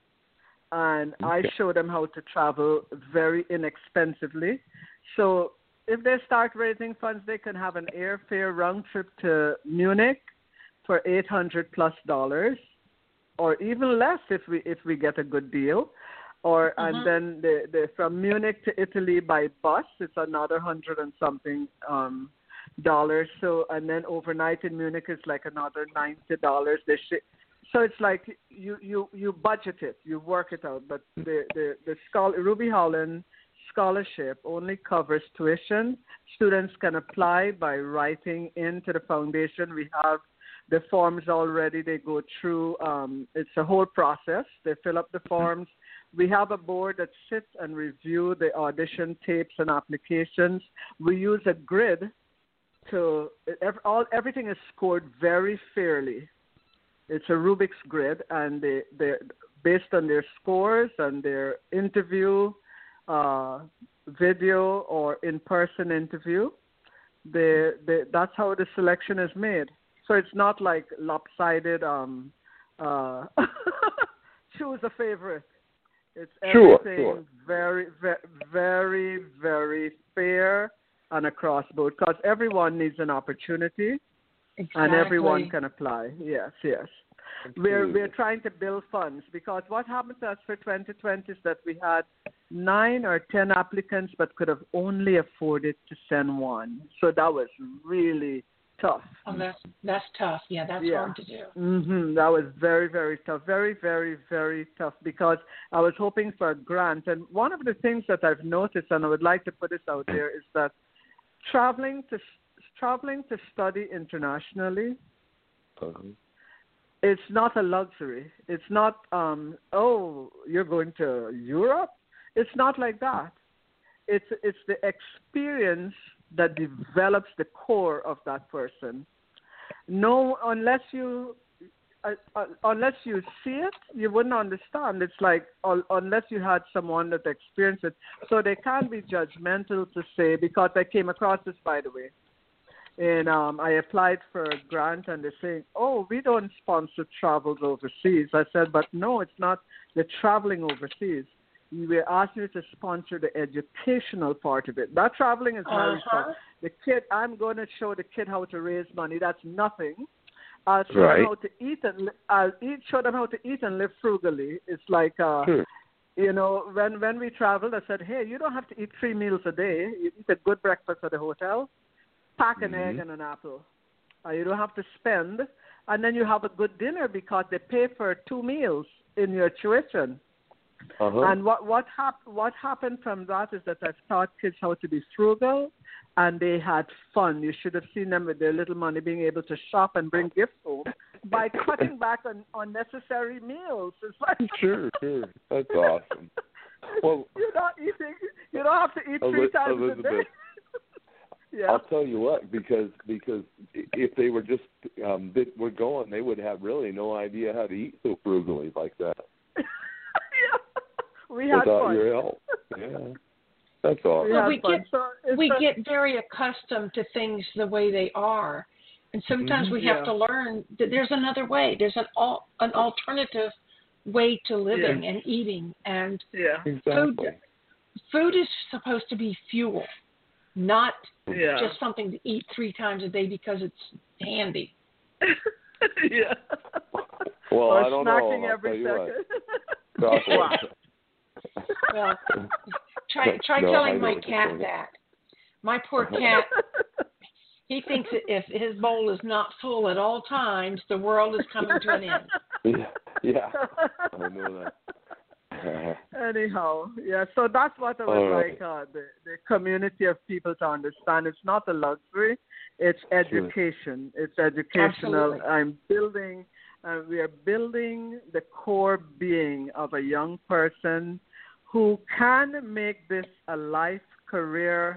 and okay. I show them how to travel very inexpensively. So if they start raising funds, they can have an airfare round trip to Munich for eight hundred plus dollars, or even less if we if we get a good deal, or uh-huh. and then the, the from Munich to Italy by bus, it's another hundred and something um, dollars. So and then overnight in Munich is like another ninety dollars. They sh- so it's like you, you, you budget it, you work it out. But the the the Schol- Ruby Holland scholarship only covers tuition. Students can apply by writing into the foundation. We have the forms already. They go through, um, it's a whole process. They fill up the forms. We have a board that sits and review the audition tapes and applications. We use a grid to, every, all, everything is scored very fairly. It's a Rubik's grid, and they, they're based on their scores and their interview, uh, video or in-person interview. They, they, that's how the selection is made. So it's not like lopsided, um, uh, choose a favorite. It's sure, everything sure. very, very, very, very fair and across board, because everyone needs an opportunity, exactly. and everyone can apply. Yes, yes. We're we're trying to build funds, because what happened to us for twenty twenty is that we had nine or ten applicants, but could have only afforded to send one. So that was really tough. Oh, that's that's tough. Yeah, that's yeah. hard to do. Mm-hmm. That was very, very tough. Very, very, very tough, because I was hoping for a grant. And one of the things that I've noticed, and I would like to put this out there, is that traveling to traveling to study internationally, uh-huh. it's not a luxury. It's not, um, oh, you're going to Europe? It's not like that. It's it's the experience that develops the core of that person. No, unless you uh, uh, unless you see it, you wouldn't understand. It's like uh, unless you had someone that experienced it. So they can't be judgmental to say, because I came across this, by the way. And um, I applied for a grant, and they're saying, oh, we don't sponsor travels overseas. I said, but no, it's not the traveling overseas. We're asking you to sponsor the educational part of it. That traveling is very uh-huh. fun. The kid, I'm going to show the kid how to raise money. That's nothing. I'll show Right. them how to eat and li- I'll eat, show them how to eat and live frugally. It's like, uh, Sure. you know, when when we traveled, I said, hey, you don't have to eat three meals a day. You eat a good breakfast at the hotel, pack an Mm-hmm. egg and an apple. Uh, you don't have to spend, and then you have a good dinner because they pay for two meals in your tuition. Uh-huh. And what what hap- what happened from that is that I've taught kids how to be frugal, and they had fun. You should have seen them with their little money being able to shop and bring gifts home by cutting back on unnecessary meals. It's like Sure, sure. That's awesome. Well, you're not eating. You don't have to eat three Eliz- times Elizabeth, a day. Yeah. I'll tell you what, because because if they were just um, they were going, they would have really no idea how to eat so frugally like that. Yeah. We had without fun. your help. Yeah, that's awesome. We Well, had we fun. get So it's we a- get very accustomed to things the way they are, and sometimes Mhm. we have Yeah. to learn that there's another way. There's an al- an alternative way to living and eating, and yeah. Exactly. food food is supposed to be fuel, not Yeah. just something to eat three times a day because it's handy. Yeah. Well, or I don't know. snacking I'll every tell you second. what. Wow. Well, try try No, I telling know my what you're cat saying. that. My poor cat, he thinks that if his bowl is not full at all times, the world is coming to an end. Yeah, yeah, I know that. Anyhow, yeah, so that's what I would All right. like uh, the, the community of people to understand. It's not a luxury, it's education. It's educational. Absolutely. I'm building, uh, we are building the core being of a young person who can make this a life career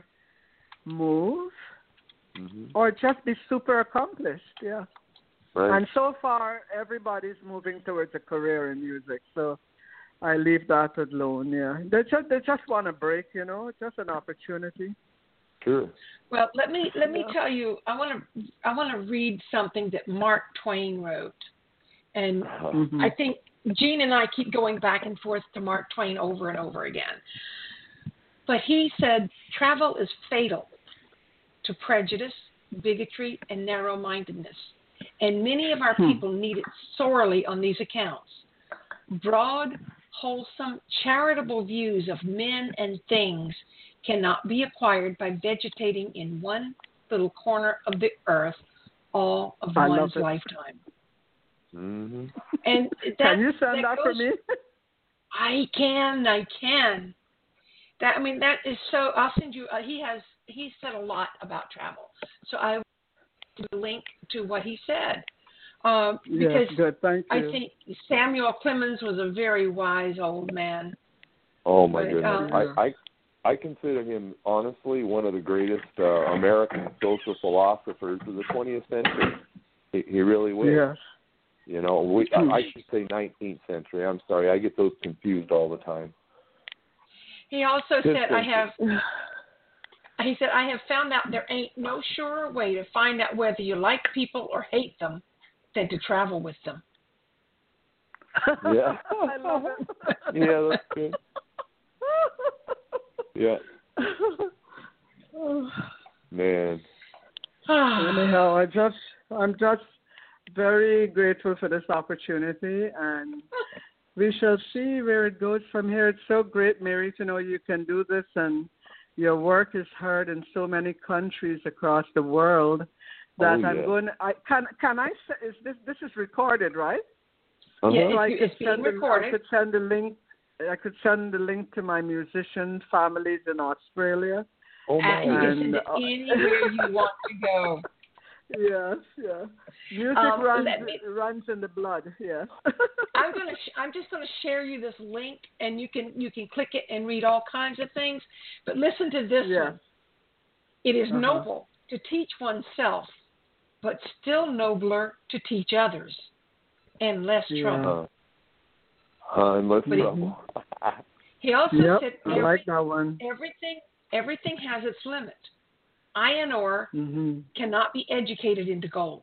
move Mhm. or just be super accomplished, yeah. Right. And so far, everybody's moving towards a career in music. So I leave that alone, yeah. They just, they just want a break, you know, just an opportunity. Sure. Well, let me let me Yeah. tell you. I want to I want to read something that Mark Twain wrote, and Uh-huh. Mhm. I think Gene and I keep going back and forth to Mark Twain over and over again. But he said, travel is fatal to prejudice, bigotry, and narrow-mindedness. And many of our Hmm. people need it sorely on these accounts. Broad, wholesome, charitable views of men and things cannot be acquired by vegetating in one little corner of the earth all of I love one's it. lifetime. Mhm. And that, Can you send that, that for goes- me? I can, I can. That I mean, that is so. I'll send you. Uh, he has. He said a lot about travel, so I will link to what he said. Um, because Yes, good, thank I you. think Samuel Clemens was a very wise old man. Oh my But, goodness. um, I, I I consider him honestly one of the greatest uh, American social philosophers of the twentieth century. He, he really was. Yes. You know, we, I, I should say nineteenth century. I'm sorry, I get those confused all the time. He also Good said, "I thinking. have." He said, "I have found out there ain't no surer way to find out whether you like people or hate them than to travel with them." Yeah. I love it. Yeah, that's good. Yeah, man. Anyhow, I just, I'm just very grateful for this opportunity, and we shall see where it goes from here. It's so great, Mary, to know you can do this, and your work is heard in so many countries across the world that Oh, I'm yeah. going. I can can I say is this this is recorded, right? Uh-huh. Yeah, So I it's, could it's being send a- recorded. I could send a link. I could send the link to my musician families in Australia. Oh Uh, my. you can And, send it uh, anywhere you want to go. Yes, yeah. Music Um, runs let me- runs in the blood. Yes. I'm gonna. Sh- I'm just gonna share you this link, and you can you can click it and read all kinds of things. But listen to this Yeah. one. It is Uh-huh. noble to teach oneself, but still nobler to teach others. and less Yeah. trouble. Uh, uh, and less But he- trouble. He also Yep, said I every, like that one. everything everything has its limit. Iron ore Mm-hmm. cannot be educated into gold.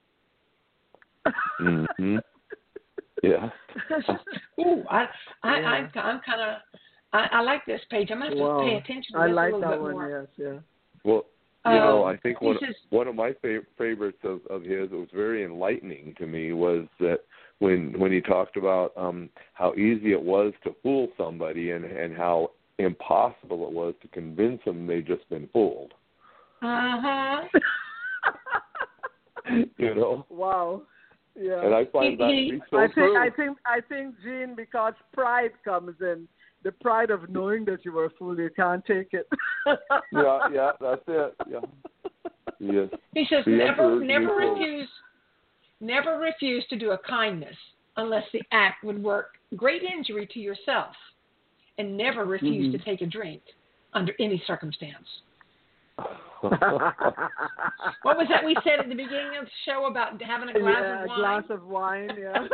Mm-hmm. Yeah. Ooh, I, I, Yeah. I'm, I'm kind of, I, I like this page. I'm going to have Wow. to pay attention to I this like a little that bit one, more. yes, yeah. Well, you know, Um, I think he one says- one of my fav- favorites of, of his that was very enlightening to me was that when when he talked about um, how easy it was to fool somebody and, and how impossible it was to convince them they'd just been fooled. Uh-huh. You know? Wow. Yeah. And I find that to be so I think true. I think I think Gene, because pride comes in, the pride of knowing that you were a fool, you can't take it. yeah, yeah, that's it. Yeah. Yes. He says The never, emperor's never new clothes. refuse, never refuse to do a kindness unless the act would work great injury to yourself, and never refuse Mhm. to take a drink under any circumstance. What was that we said at the beginning of the show about having a glass yeah, of wine? a glass of wine, yeah.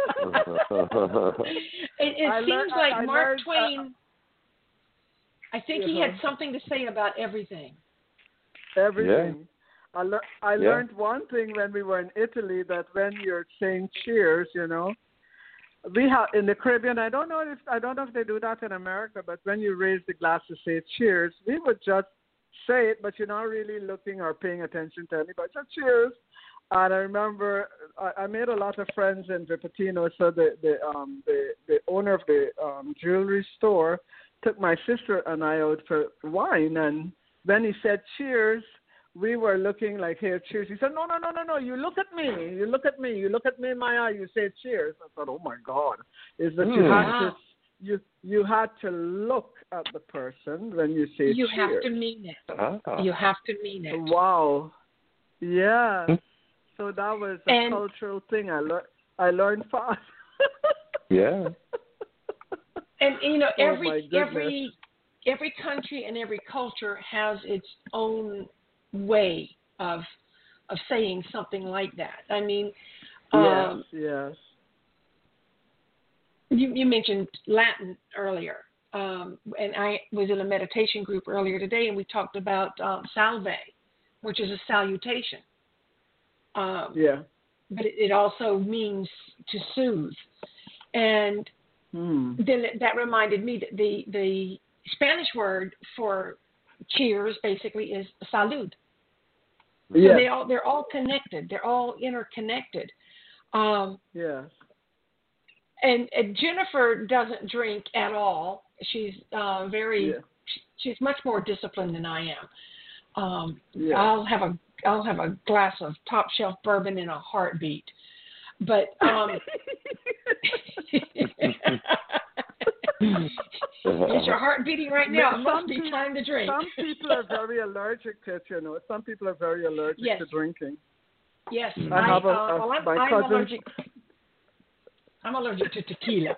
It, it I seems lear- like I- I Mark learned, uh, Twain, I think he had Uh-huh. something to say about everything. Everything. I, lear- I Yeah. learned one thing when we were in Italy, that when you're saying cheers, you know, we have in the Caribbean. I don't know if I don't know if they do that in America, but when you raise the glass to say cheers, we would just say it, but you're not really looking or paying attention to anybody. Just cheers. And I remember I, I made a lot of friends in Vipitino, so the the um the, the owner of the um jewelry store took my sister and I out for wine, and when he said cheers, we were looking like, hey, cheers. He said, no, no, no, no, no, you look at me. You look at me. You look at me in my eye. You say cheers. I thought, oh, my God. Is that you Mm. had Wow. to you you had to look at the person when you say You cheers. have to mean it. Ah. You have to mean it. Wow. Yeah. So that was a And- cultural thing I, lear- I learned fast. Yeah. And you know, Oh, my every goodness. every every country and every culture has its own way of of saying something like that. I mean, um, Yes, yes. you, you mentioned Latin earlier, um, and I was in a meditation group earlier today, and we talked about um, salve, which is a salutation. Um, Yeah. But it, it also means to soothe, and Hmm. then it, that reminded me that the the Spanish word for cheers basically is salud. So Yes. they all they're all connected. They're all interconnected. Um, Yes. and, and Jennifer doesn't drink at all. She's uh, very Yeah. she's much more disciplined than I am. Um, Yeah. I'll have a I'll have a glass of top shelf bourbon in a heartbeat. But um, is your heart beating right now? It must be Some time to drink. Some people are very allergic to it, you know. Some people are very allergic Yes. to drinking. Yes, I I, have a- uh, a- well, I'm, my I'm cousin- allergic. I'm allergic to tequila.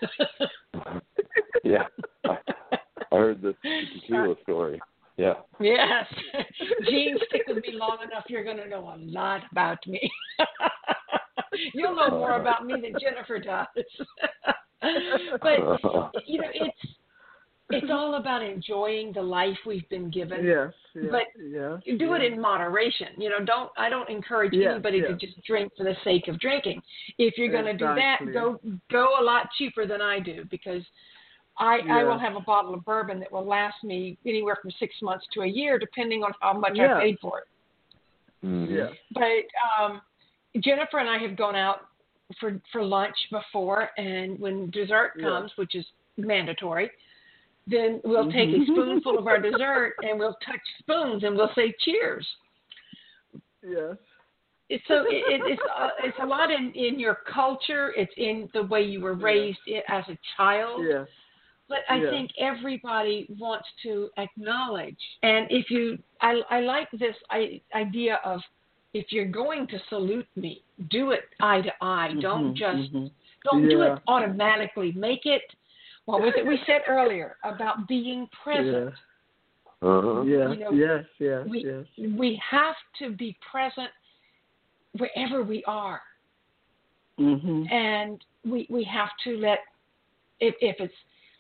Yeah. I, I heard this tequila story. Yeah. Yes. Gene, stick with me long enough, you're going to know a lot about me. You'll know more about me than Jennifer does. But, you know, it's it's all about enjoying the life we've been given. Yes. Yes. But yes, do it yes. in moderation. You know, don't I don't encourage Yes, anybody to yes. just drink for the sake of drinking. If you're going to Exactly. do that, go go a lot cheaper than I do, because I I Yeah. will have a bottle of bourbon that will last me anywhere from six months to a year, depending on how much Yeah. I paid for it. Mm-hmm. Yeah. But um, Jennifer and I have gone out for for lunch before, and when dessert Yeah. comes, which is mandatory, then we'll take a Mhm. spoonful of our dessert and we'll touch spoons and we'll say cheers. Yes. It's so it, it, it's uh, it's a lot in, in your culture. It's in the way you were raised i as a child. Yes. But I Yeah. think everybody wants to acknowledge. And if you, I, I like this I, idea of, if you're going to salute me, do it eye to eye. Don't Mhm, just, mhm. don't do Yeah. it automatically. Make it, what was it we said earlier about being present? Yeah. Uh-huh. Yeah. You know, yes. Yes. we, yes. we have to be present wherever we are. Mm-hmm. And we we have to let, if, if it's,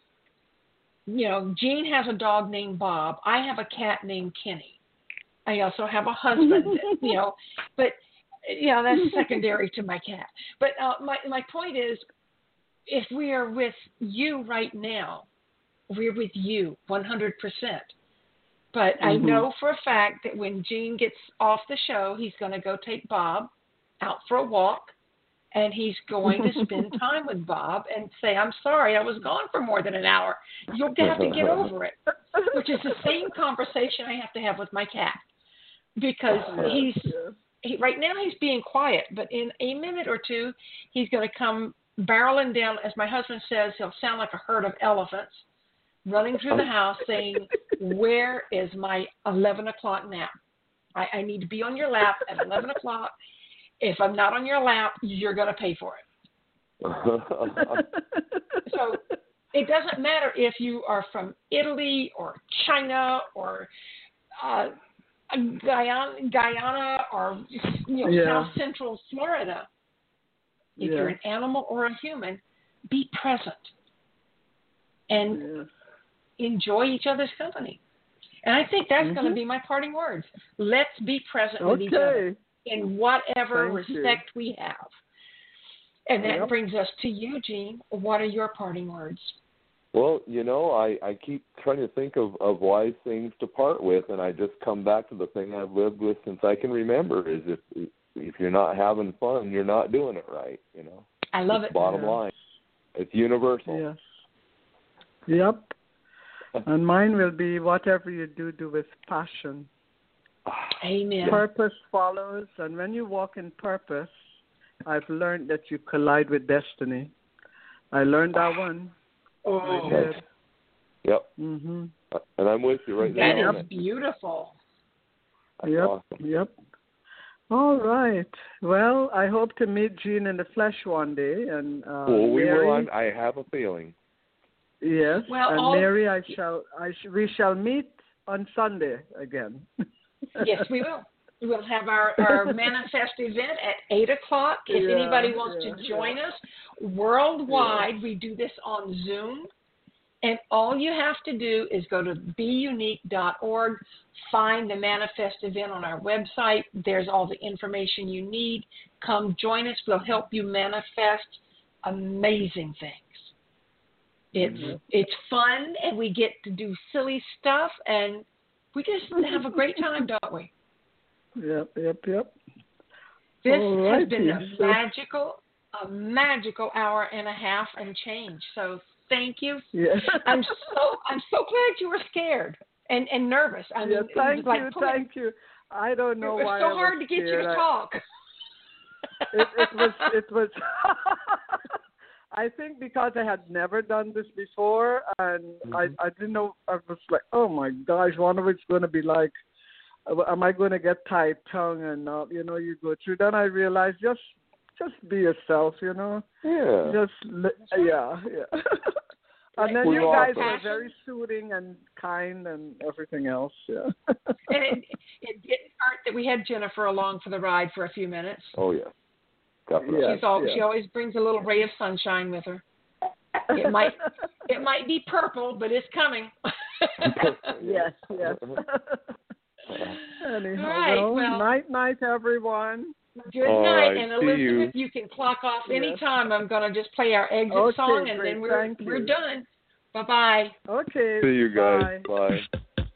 you know, Jean has a dog named Bob. I have a cat named Kenny. I also have a husband, you know, but, you know, that's secondary to my cat. But uh, my, my point is, if we are with you right now, we're with you one hundred percent. But mm-hmm. I know for a fact that when Gene gets off the show, he's going to go take Bob out for a walk, and he's going to spend time with Bob and say, I'm sorry, I was gone for more than an hour. You'll have to get over it, which is the same conversation I have to have with my cat, because he's he, right now he's being quiet, but in a minute or two, he's going to come barreling down. As my husband says, he'll sound like a herd of elephants running through the house saying, where is my eleven o'clock nap? I, I need to be on your lap at eleven o'clock. If I'm not on your lap, you're going to pay for it. So it doesn't matter if you are from Italy or China or uh, Guyana, Guyana or you know, yeah. South Central Florida. If yeah. you're an animal or a human, be present and yeah. enjoy each other's company. And I think that's mm-hmm. going to be my parting words. Let's be present okay. with each other in whatever Thank respect you. we have. And that yep. brings us to you, Gene. What are your parting words? Well, you know, I, I keep trying to think of, of wise things to part with, and I just come back to the thing I've lived with since I can remember, is if if you're not having fun, you're not doing it right, you know. I love it's it. Bottom yeah. line. It's universal. Yes. Yep. And mine will be, whatever you do, do with passion. Amen. Purpose follows, and when you walk in purpose, I've learned that you collide with destiny. I learned that one. Oh. I did. Yep. Mm-hmm. And I'm with you right now. That is beautiful. That's yep. awesome. Yep. All right. Well, I hope to meet Jean in the flesh one day. And uh, well, we Mary, will. I have a feeling. Yes. Well, and all... Mary, I shall. I sh- we shall meet on Sunday again. Yes, we will. We'll have our, our manifest event at eight o'clock. If yeah, anybody wants yeah, to join yeah. us, worldwide, yeah. we do this on Zoom. And all you have to do is go to be unique dot org, find the manifest event on our website. There's all the information you need. Come join us. We'll help you manifest amazing things. It's mm-hmm. it's fun, and we get to do silly stuff, and we just have a great time, don't we? Yep, yep, yep. This all has been righty. a magical, a magical hour and a half and change. So thank you. Yeah. I'm so I'm so glad you were scared and, and nervous. I mean, yeah, thank it was like you, pulling, thank you. I don't know it was why so I was hard to get scared. you to talk. it, it was it was. I think because I had never done this before, and mm-hmm. I I didn't know. I was like, oh my gosh, wonder what it's going to be like. Am I going to get tight tongue and not? You know, you go through. Then I realized just just be yourself. You know. Yeah. Just yeah yeah. And then well, you guys awesome. were very soothing and kind and everything else. Yeah. And it, it didn't hurt that we had Jennifer along for the ride for a few minutes. Oh yeah. Definitely. Yes, She's all, yes. She always brings a little ray of sunshine with her. It might it might be purple, but it's coming. Yes, yes. Anyhow, right, well, well, night, night, everyone. Good all night, right, and Elizabeth, you. you can clock off Yes. anytime. I'm going to just play our exit okay, song, and great. then we're Thank we're you. done. Bye bye. Okay. See you guys. Bye. Bye.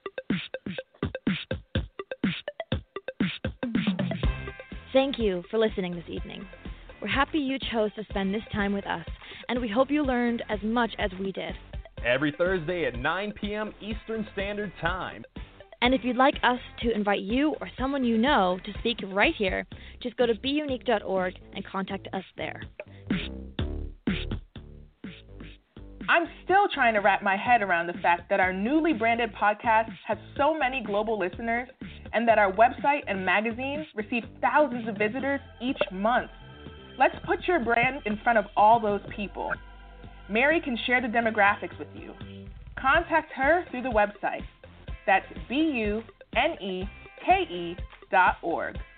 Thank you for listening this evening. We're happy you chose to spend this time with us, and we hope you learned as much as we did. Every Thursday at nine p.m. Eastern Standard Time. And if you'd like us to invite you or someone you know to speak right here, just go to be unique dot org and contact us there. I'm still trying to wrap my head around the fact that our newly branded podcast has so many global listeners and that our website and magazine receive thousands of visitors each month. Let's put your brand in front of all those people. Mary can share the demographics with you. Contact her through the website. That's B U N E K E dot org.